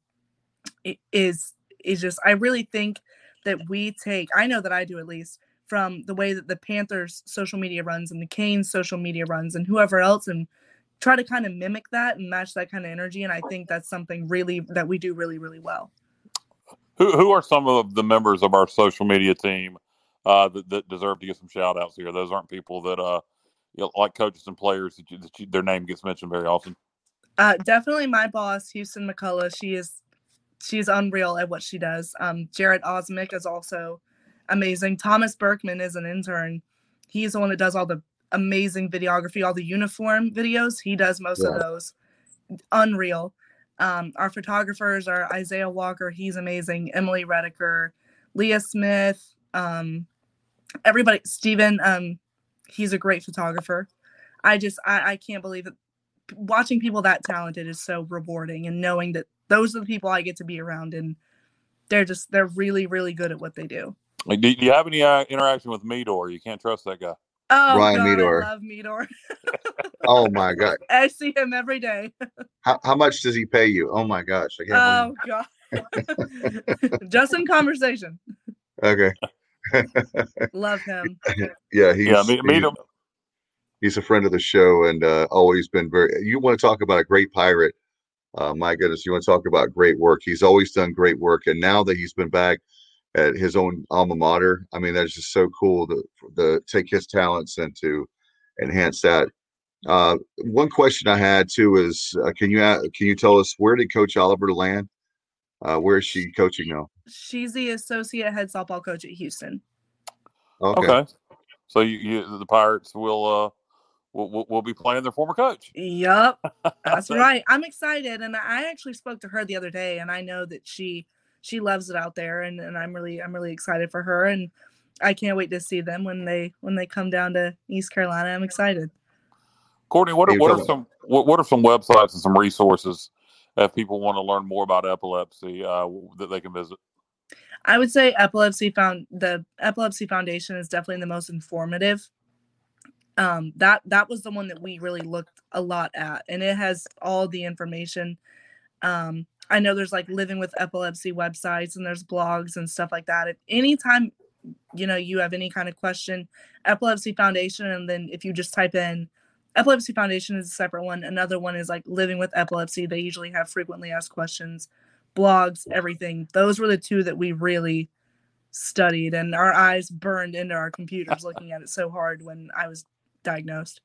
is just, I really think that I know that I do, at least, from the way that the Panthers social media runs and the Canes social media runs and whoever else, and try to kind of mimic that and match that kind of energy. And I think that's something really that we do really, really well. Who are some of the members of our social media team that deserve to get some shout outs here? Those aren't people that like coaches and players that their name gets mentioned very often. Definitely my boss, Houston McCullough. She's unreal at what she does. Jared Osmick is also amazing. Thomas Berkman is an intern. He's the one that does all the amazing videography, all the uniform videos. He does most of those. Unreal. Our photographers are Isaiah Walker. He's amazing. Emily Rediker, Leah Smith, everybody. Steven, he's a great photographer. I can't believe it. Watching people that talented is so rewarding, and knowing that those are the people I get to be around, and they're really, really good at what they do. Do you have any interaction with Meador? You can't trust that guy. Oh, Ryan God, Meador. I love Meador. Oh my God. I see him every day. How much does he pay you? Oh my gosh. Oh God. Just in conversation. Okay. Love him. Yeah, he's a friend of the show, and always been you want to talk about a great Pirate. My goodness, you want to talk about great work. He's always done great work, and now that he's been back at his own alma mater, I mean, that's just so cool to take his talents and to enhance that. One question I had too is, can you tell us, where did Coach Oliver land? Where is she coaching now? She's the associate head softball coach at Houston. Okay. So the Pirates will be playing their former coach. Yep, that's right. I'm excited, and I actually spoke to her the other day, and I know that she loves it out there, and I'm really excited for her, and I can't wait to see them when they come down to East Carolina. I'm excited. Courtney, what are some websites and some resources if people want to learn more about epilepsy that they can visit? I would say the Epilepsy Foundation is definitely the most informative. That was the one that we really looked a lot at, and it has all the information. I know there's like Living with Epilepsy websites, and there's blogs and stuff like that. If anytime, you have any kind of question, Epilepsy Foundation, and then if you just type in Epilepsy Foundation is a separate one. Another one is like Living with Epilepsy. They usually have frequently asked questions, blogs, everything. Those were the two that we really studied, and our eyes burned into our computers looking at it so hard when I was diagnosed.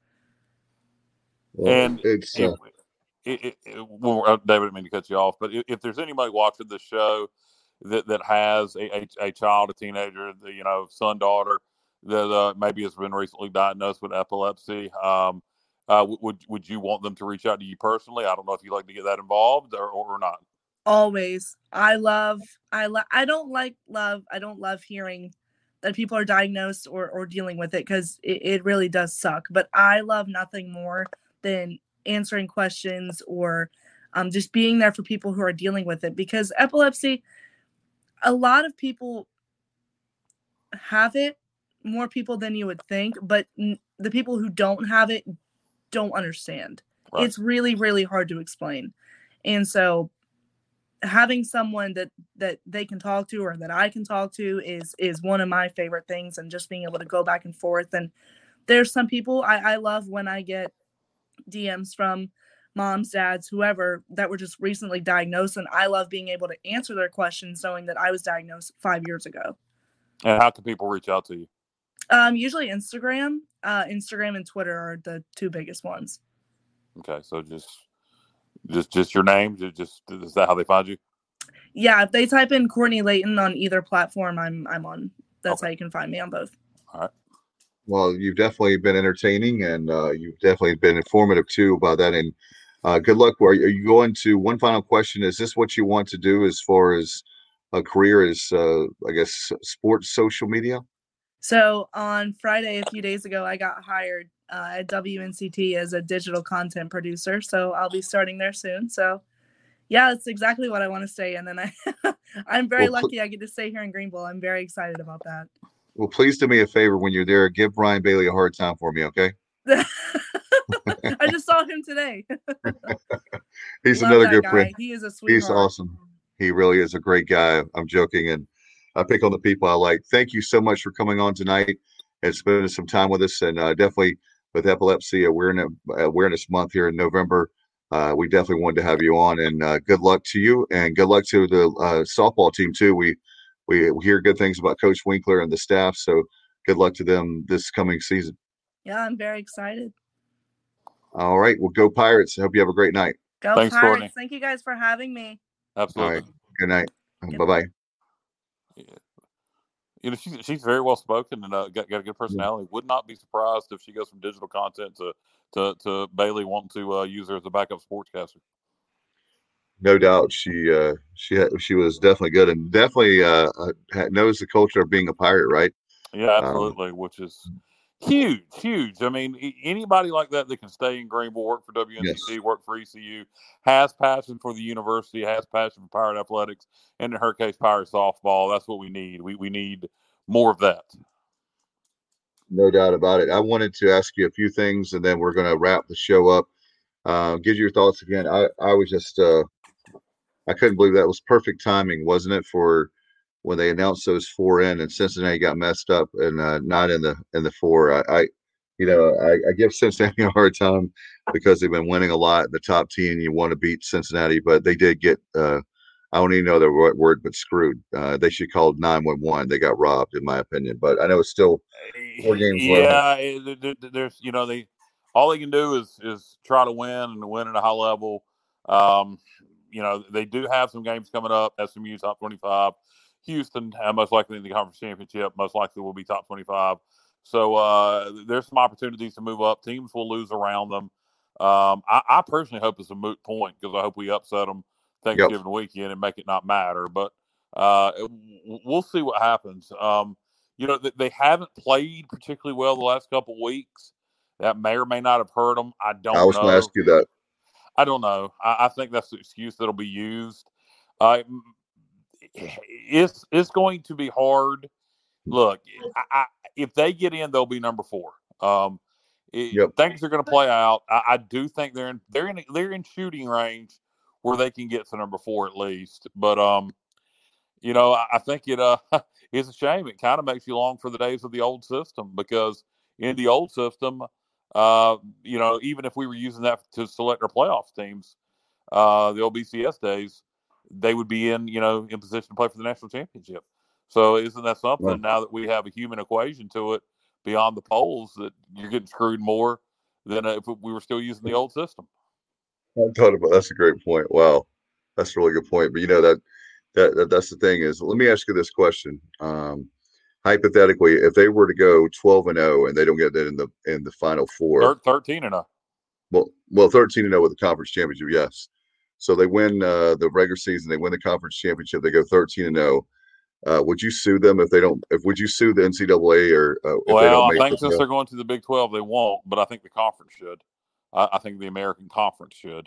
And it's David, I didn't mean to cut you off, but if there's anybody watching this show that has a child, a teenager, son, daughter that maybe has been recently diagnosed with epilepsy, would you want them to reach out to you personally? I don't know if you like to get that involved or not. Always. I don't love hearing that people are diagnosed or dealing with it, because it really does suck. But I love nothing more than answering questions or just being there for people who are dealing with it, because epilepsy, a lot of people have it, more people than you would think, but the people who don't have it don't understand. Right. It's really, really hard to explain. And so having someone that they can talk to, or that I can talk to, is one of my favorite things, and just being able to go back and forth. And there's some people I love when I get DMs from moms, dads, whoever, that were just recently diagnosed, and I love being able to answer their questions knowing that I was diagnosed 5 years ago. And how can people reach out to you? Usually Instagram and Twitter are the two biggest ones. Okay, so just your name. Just is that how they find you? Yeah, if they type in Courtney Layton on either platform, I'm on. That's okay. How you can find me on both. All right. Well, you've definitely been entertaining, and you've definitely been informative too about that. And good luck. Are you going to, one final question? Is this what you want to do as far as a career, as I guess, sports social media? So on Friday, a few days ago, I got hired at WNCT as a digital content producer. So I'll be starting there soon. So yeah, that's exactly what I want to stay in. And I'm very lucky I get to stay here in Greenville. I'm very excited about that. Well, please do me a favor when you're there. Give Brian Bailey a hard time for me, okay? I just saw him today. He's another good friend. He is a sweetheart. He's awesome. He really is a great guy. I'm joking, and I pick on the people I like. Thank you so much for coming on tonight and spending some time with us. And definitely with Epilepsy Awareness Month here in November, we definitely wanted to have you on. And good luck to you, and good luck to the softball team too. We hear good things about Coach Winkler and the staff, so good luck to them this coming season. Yeah, I'm very excited. All right, well, go Pirates. I hope you have a great night. Go Thanks, Pirates. Courtney. Thank you guys for having me. Absolutely. All right, good night. Bye-bye. Yeah. She's very well spoken and got a good personality. Would not be surprised if she goes from digital content to Bailey wanting to use her as a backup sportscaster. No doubt, she was definitely good, and definitely knows the culture of being a Pirate, right? Yeah, absolutely, which is huge. I mean, anybody like that can stay in Greenville, work for WNCT, yes, work for ECU, has passion for the university, has passion for Pirate athletics, and in her case, Pirate softball. That's what we need. We need more of that. No doubt about it. I wanted to ask you a few things, and then we're going to wrap the show up. Give your thoughts again. I was just I couldn't believe that was perfect timing, wasn't it, for when they announced those 4 in, and Cincinnati got messed up and not in the 4. I give Cincinnati a hard time because they've been winning a lot in the top 10. You want to beat Cincinnati, but they did get I don't even know the right word, but screwed. They should call 911. They got robbed, in my opinion. But I know it's still 4 games. Yeah, there's all they can do is try to win and win at a high level. They do have some games coming up. SMU top 25. Houston, most likely in the conference championship, most likely will be top 25. So there's some opportunities to move up. Teams will lose around them. I personally hope it's a moot point, because I hope we upset them Thanksgiving weekend and make it not matter. But we'll see what happens. They haven't played particularly well the last couple of weeks. That may or may not have hurt them. I don't know. I was going to ask you that. I don't know. I think that's the excuse that'll be used. It's going to be hard. Look, if they get in, they'll be number 4. Things are going to play out. I do think they're in shooting range where they can get to number 4 at least. But I think it's a shame. It kind of makes you long for the days of the old system, because in the old system, even if we were using that to select our playoff teams, the old BCS days, they would be in position to play for the national championship. So isn't that something, right, now that we have a human equation to it beyond the polls, that you're getting screwed more than if we were still using the old system? That's a great point. Wow. That's a really good point. But That's the thing is, let me ask you this question. Hypothetically, if they were to go 12-0 and they don't get that in the final four, 13-0. Well, 13-0 with the conference championship, yes. So they win the regular season, they win the conference championship, they go 13-0. Would you sue them if they don't? Would you sue the NCAA or if they don't Well, I make think the since playoff? they're going to the Big 12, they won't. But I think the conference should. I think the American Conference should.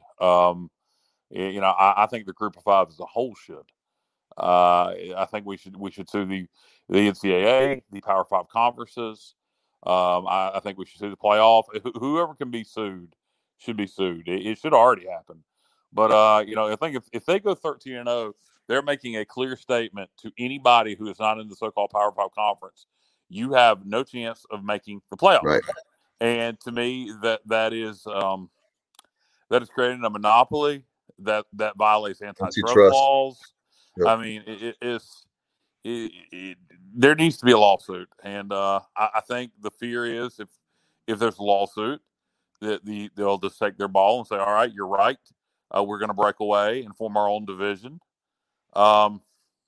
I think the Group of Five as a whole should. I think we should sue the NCAA, the Power Five conferences. I think we should sue the playoff. Whoever can be sued should be sued. It should already happen. But I think if they go 13-0, they're making a clear statement to anybody who is not in the so-called Power Five conference. You have no chance of making the playoffs. Right. And to me, that is creating a monopoly that violates antitrust laws. Yep. I mean, there needs to be a lawsuit, and I think the fear is if there's a lawsuit, that they'll just take their ball and say, "All right, you're right. We're going to break away and form our own division." But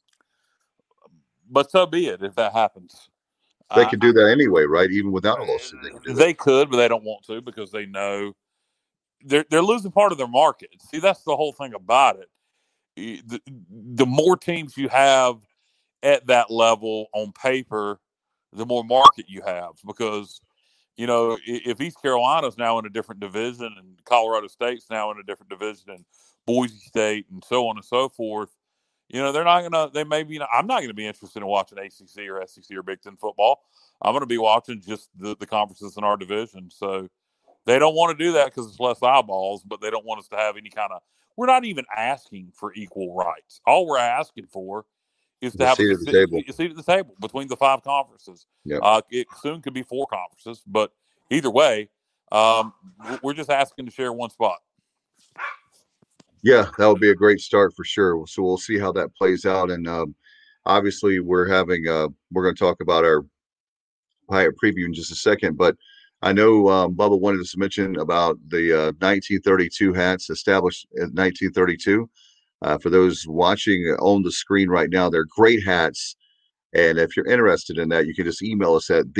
so be it if that happens. They could do that anyway, right? Even without a lawsuit, they could, but they don't want to because they know they're losing part of their market. See, that's the whole thing about it. The more teams you have at that level on paper, the more market you have. Because, if East Carolina's now in a different division and Colorado State's now in a different division and Boise State and so on and so forth, they're not going to, I'm not going to be interested in watching ACC or SEC or Big Ten football. I'm going to be watching just the conferences in our division. So they don't want to do that because it's less eyeballs, but they don't want us to have any kind of, we're not even asking for equal rights. All we're asking for is to have a seat at the table between the five conferences. Yep. It soon could be four conferences, but either way, we're just asking to share one spot. Yeah, that would be a great start for sure. So we'll see how that plays out. And obviously, we're going to talk about our Pirate preview in just a second, but I know Bubba wanted us to mention about the 1932 hats established in 1932. For those watching on the screen right now, they're great hats. And if you're interested in that, you can just email us at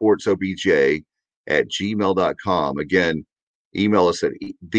thesportsobj@gmail.com. Again, email us at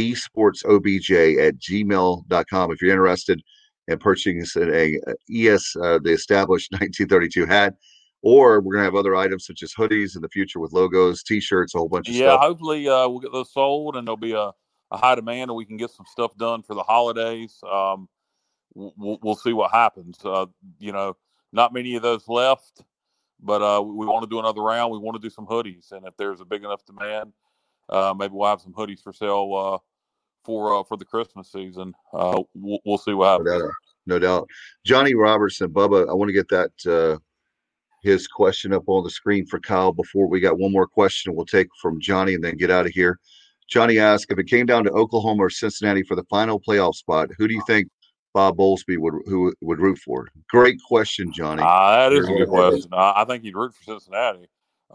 thesportsobj@gmail.com if you're interested in purchasing the established 1932 hat. Or we're going to have other items such as hoodies in the future with logos, T-shirts, a whole bunch of stuff. Yeah, hopefully we'll get those sold and there'll be a high demand and we can get some stuff done for the holidays. We'll see what happens. Not many of those left, but we want to do another round. We want to do some hoodies. And if there's a big enough demand, maybe we'll have some hoodies for sale for the Christmas season. We'll see what happens. No doubt. Johnny Robertson, Bubba, I want to get that his question up on the screen for Kyle before we got one more question we'll take from Johnny and then get out of here. Johnny asked, if it came down to Oklahoma or Cincinnati for the final playoff spot, who do you think Bob Bowlesby would root for? Great question, Johnny. That is a good question. I think he'd root for Cincinnati.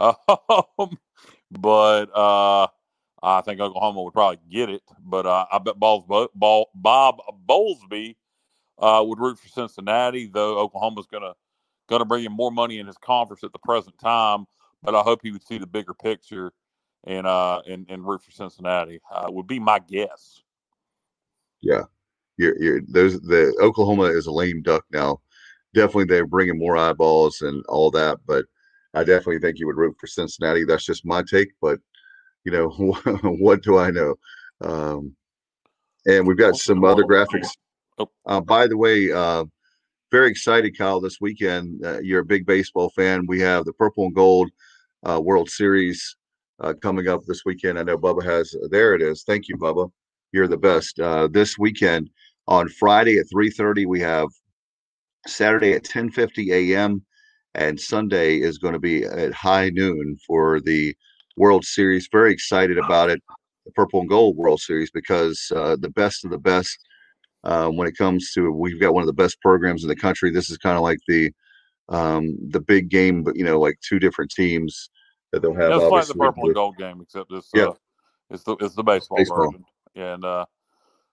But I think Oklahoma would probably get it. But I bet Bob Bowlesby would root for Cincinnati, though Oklahoma's going to bring in more money in his conference at the present time, but I hope he would see the bigger picture and root for Cincinnati. Would be my guess. Yeah, the Oklahoma is a lame duck now. Definitely, they're bringing more eyeballs and all that, but I definitely think you would root for Cincinnati. That's just my take, but what do I know? And we've got some other graphics. By the way. Very excited, Kyle, this weekend. You're a big baseball fan. We have the Purple and Gold World Series coming up this weekend. I know Bubba has. There it is. Thank you, Bubba. You're the best. This weekend on Friday at 3:30, we have Saturday at 10:50 a.m. and Sunday is going to be at high noon for the World Series. Very excited about it, the Purple and Gold World Series, because the best of the best. When it comes to, we've got one of the best programs in the country. This is kind of like the big game, but like two different teams that they'll have. It's like the Purple and Gold game, except it's the baseball version. And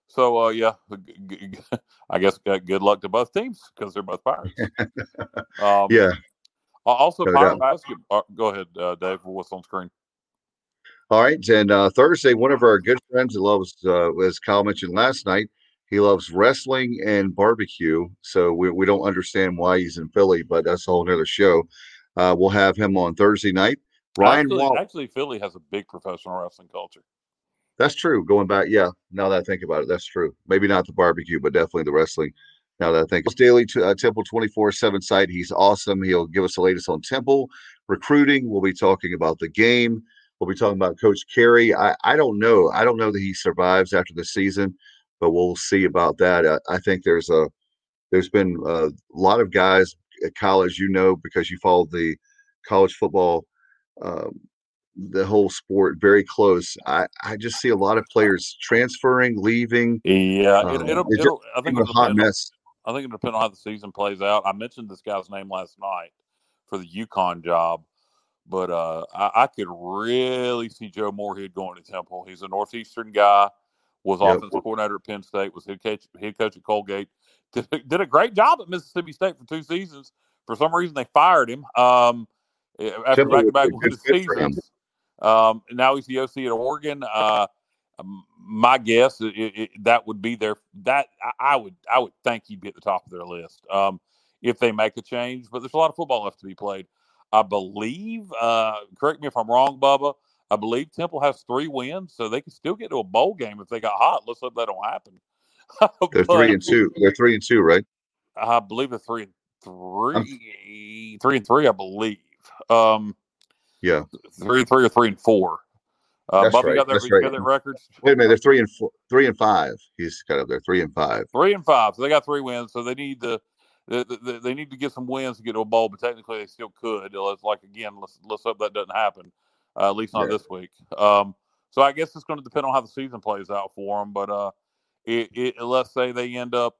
So, yeah, I guess good luck to both teams because they're both Pirates. Yeah, Also, no Pirate doubt. basketball. Go ahead, Dave. What's on screen? All right, and Thursday, one of our good friends that loves, as Kyle mentioned last night, he loves wrestling and barbecue. So we don't understand why he's in Philly, but that's a whole nother show. We'll have him on Thursday night. Ryan Wall. Actually, Philly has a big professional wrestling culture. That's true. Going back, yeah. Now that I think about it, that's true. Maybe not the barbecue, but definitely the wrestling. Now that I think it's daily to Temple 24/7 site. He's awesome. He'll give us the latest on Temple recruiting. We'll be talking about the game. We'll be talking about Coach Carey. I don't know. I don't know that he survives after the season, but we'll see about that. I think there's been a lot of guys at college, because you followed the college football, um, the whole sport very close. I just see a lot of players transferring, leaving. Yeah, It's just I think a it'll hot depend. mess. I think it'll depend on how the season plays out. I mentioned this guy's name last night for the UConn job, but I could really see Joe Moorhead going to Temple. He's a Northeastern guy, was Yep. offensive coordinator at Penn State, was head coach at Colgate, did a great job at Mississippi State for 2 seasons. For some reason, they fired him after Temple would be back-to-back a good winning fit for him. seasons. Now he's the OC at Oregon. My guess that would be I would think he'd be at the top of their list if they make a change. But there's a lot of football left to be played. I believe. Correct me if I'm wrong, Bubba. I believe Temple has 3 wins, so they can still get to a bowl game if they got hot. Let's hope that don't happen. They're 3-2. They're 3-2, right? I believe they're 3-3. 3-3, I believe. Yeah. 3-3 or 3-4. That's Bubby right. got that record. Wait a minute, they're 3-5. He's kind of there, 3-5. 3-5. So they got 3 wins. So they need to get some wins to get to a bowl, but technically they still could. Let's hope that doesn't happen. At least not this week. So I guess it's going to depend on how the season plays out for them. But let's say they end up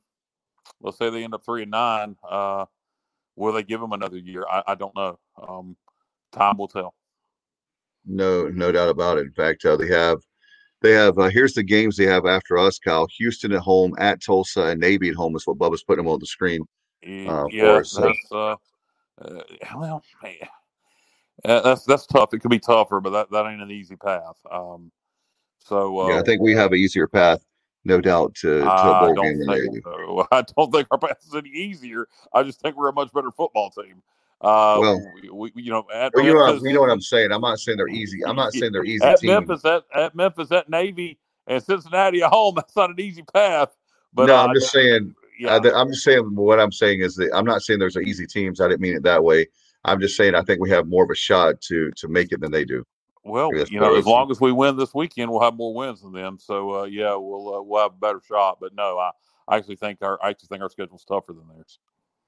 3-9. Will they give them another year? I don't know. Time will tell. No doubt about it. In fact, they have here's the games they have after us, Kyle. Houston at home, at Tulsa, and Navy at home is what Bubba's putting them on the screen. For us. That's tough. It could be tougher, but that ain't an easy path. I think we have an easier path, no doubt, to a bowl game than they do. So. I don't think our path is any easier. I just think we're a much better football team. You know what I'm saying. I'm not saying they're easy. I'm not saying they're easy at teams. Memphis, at Navy, and Cincinnati at home. That's not an easy path. But no, I'm just saying. I'm just saying what I'm saying is that I'm not saying there's easy teams. I didn't mean it that way. I'm just saying I think we have more of a shot to make it than they do. Well, as long as we win this weekend, we'll have more wins than them. So we'll have a better shot. But no, I actually think our schedule's tougher than theirs.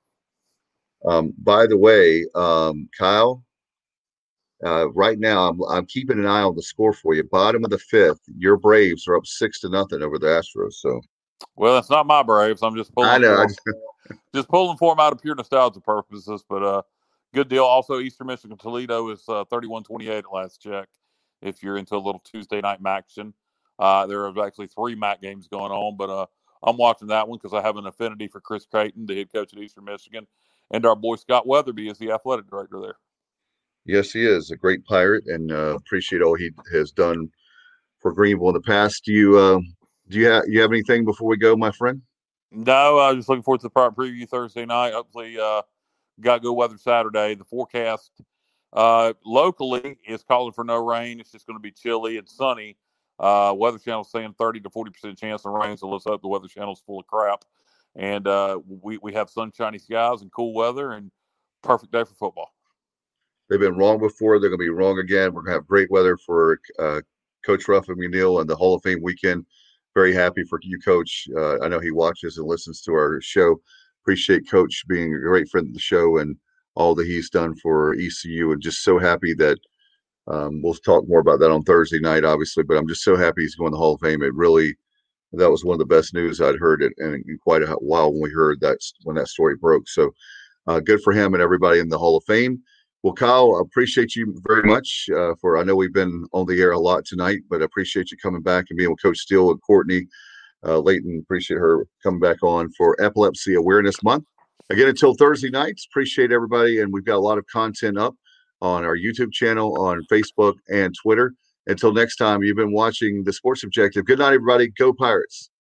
By the way, Kyle, right now I'm keeping an eye on the score for you. Bottom of the 5th, your Braves are up 6-0 over the Astros. So, well, it's not my Braves. I'm just pulling. I know. Just pulling for them out of pure nostalgia purposes. But good deal. Also, Eastern Michigan Toledo is 31-28 at last check. If you're into a little Tuesday night action, there are actually 3 MAC games going on, but I'm watching that one because I have an affinity for Chris Creighton, the head coach at Eastern Michigan. And our boy Scott Weatherby is the athletic director there. Yes, he is a great Pirate, and appreciate all he has done for Greenville in the past. Do you have anything before we go, my friend? No, I was just looking forward to the Pirate preview Thursday night. Hopefully, got good weather Saturday. The forecast locally is calling for no rain. It's just going to be chilly and sunny. Weather Channel saying 30 to 40% chance of rain. So let's hope the Weather Channel's full of crap. And we have sunshiny skies and cool weather and perfect day for football. They've been wrong before. They're going to be wrong again. We're going to have great weather for Coach Ruff and McNeil and the Hall of Fame weekend. Very happy for you, Coach. I know he watches and listens to our show. Appreciate Coach being a great friend of the show and all that he's done for ECU. And just so happy that we'll talk more about that on Thursday night, obviously. But I'm just so happy he's going to the Hall of Fame. That was one of the best news I'd heard in quite a while when we heard when that story broke. So good for him and everybody in the Hall of Fame. Well, Kyle, I appreciate you very much I know we've been on the air a lot tonight, but I appreciate you coming back and being with Coach Steele and Courtney Leighton, appreciate her coming back on for Epilepsy Awareness Month. Again, until Thursday nights, appreciate everybody. And we've got a lot of content up on our YouTube channel, on Facebook and Twitter. Until next time, you've been watching The Sports Objective. Good night, everybody. Go Pirates.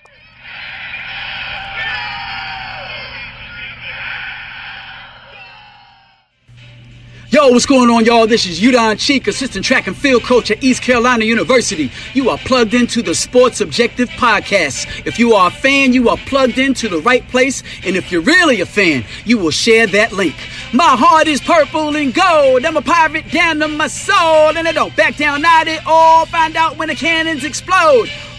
Yo, what's going on, y'all? This is Udon Cheek, assistant track and field coach at East Carolina University. You are plugged into the Sports Objective podcast. If you are a fan, you are plugged into the right place. And if you're really a fan, you will share that link. My heart is purple and gold. I'm a pirate down to my soul. And I don't back down, not at all. Find out when the cannons explode.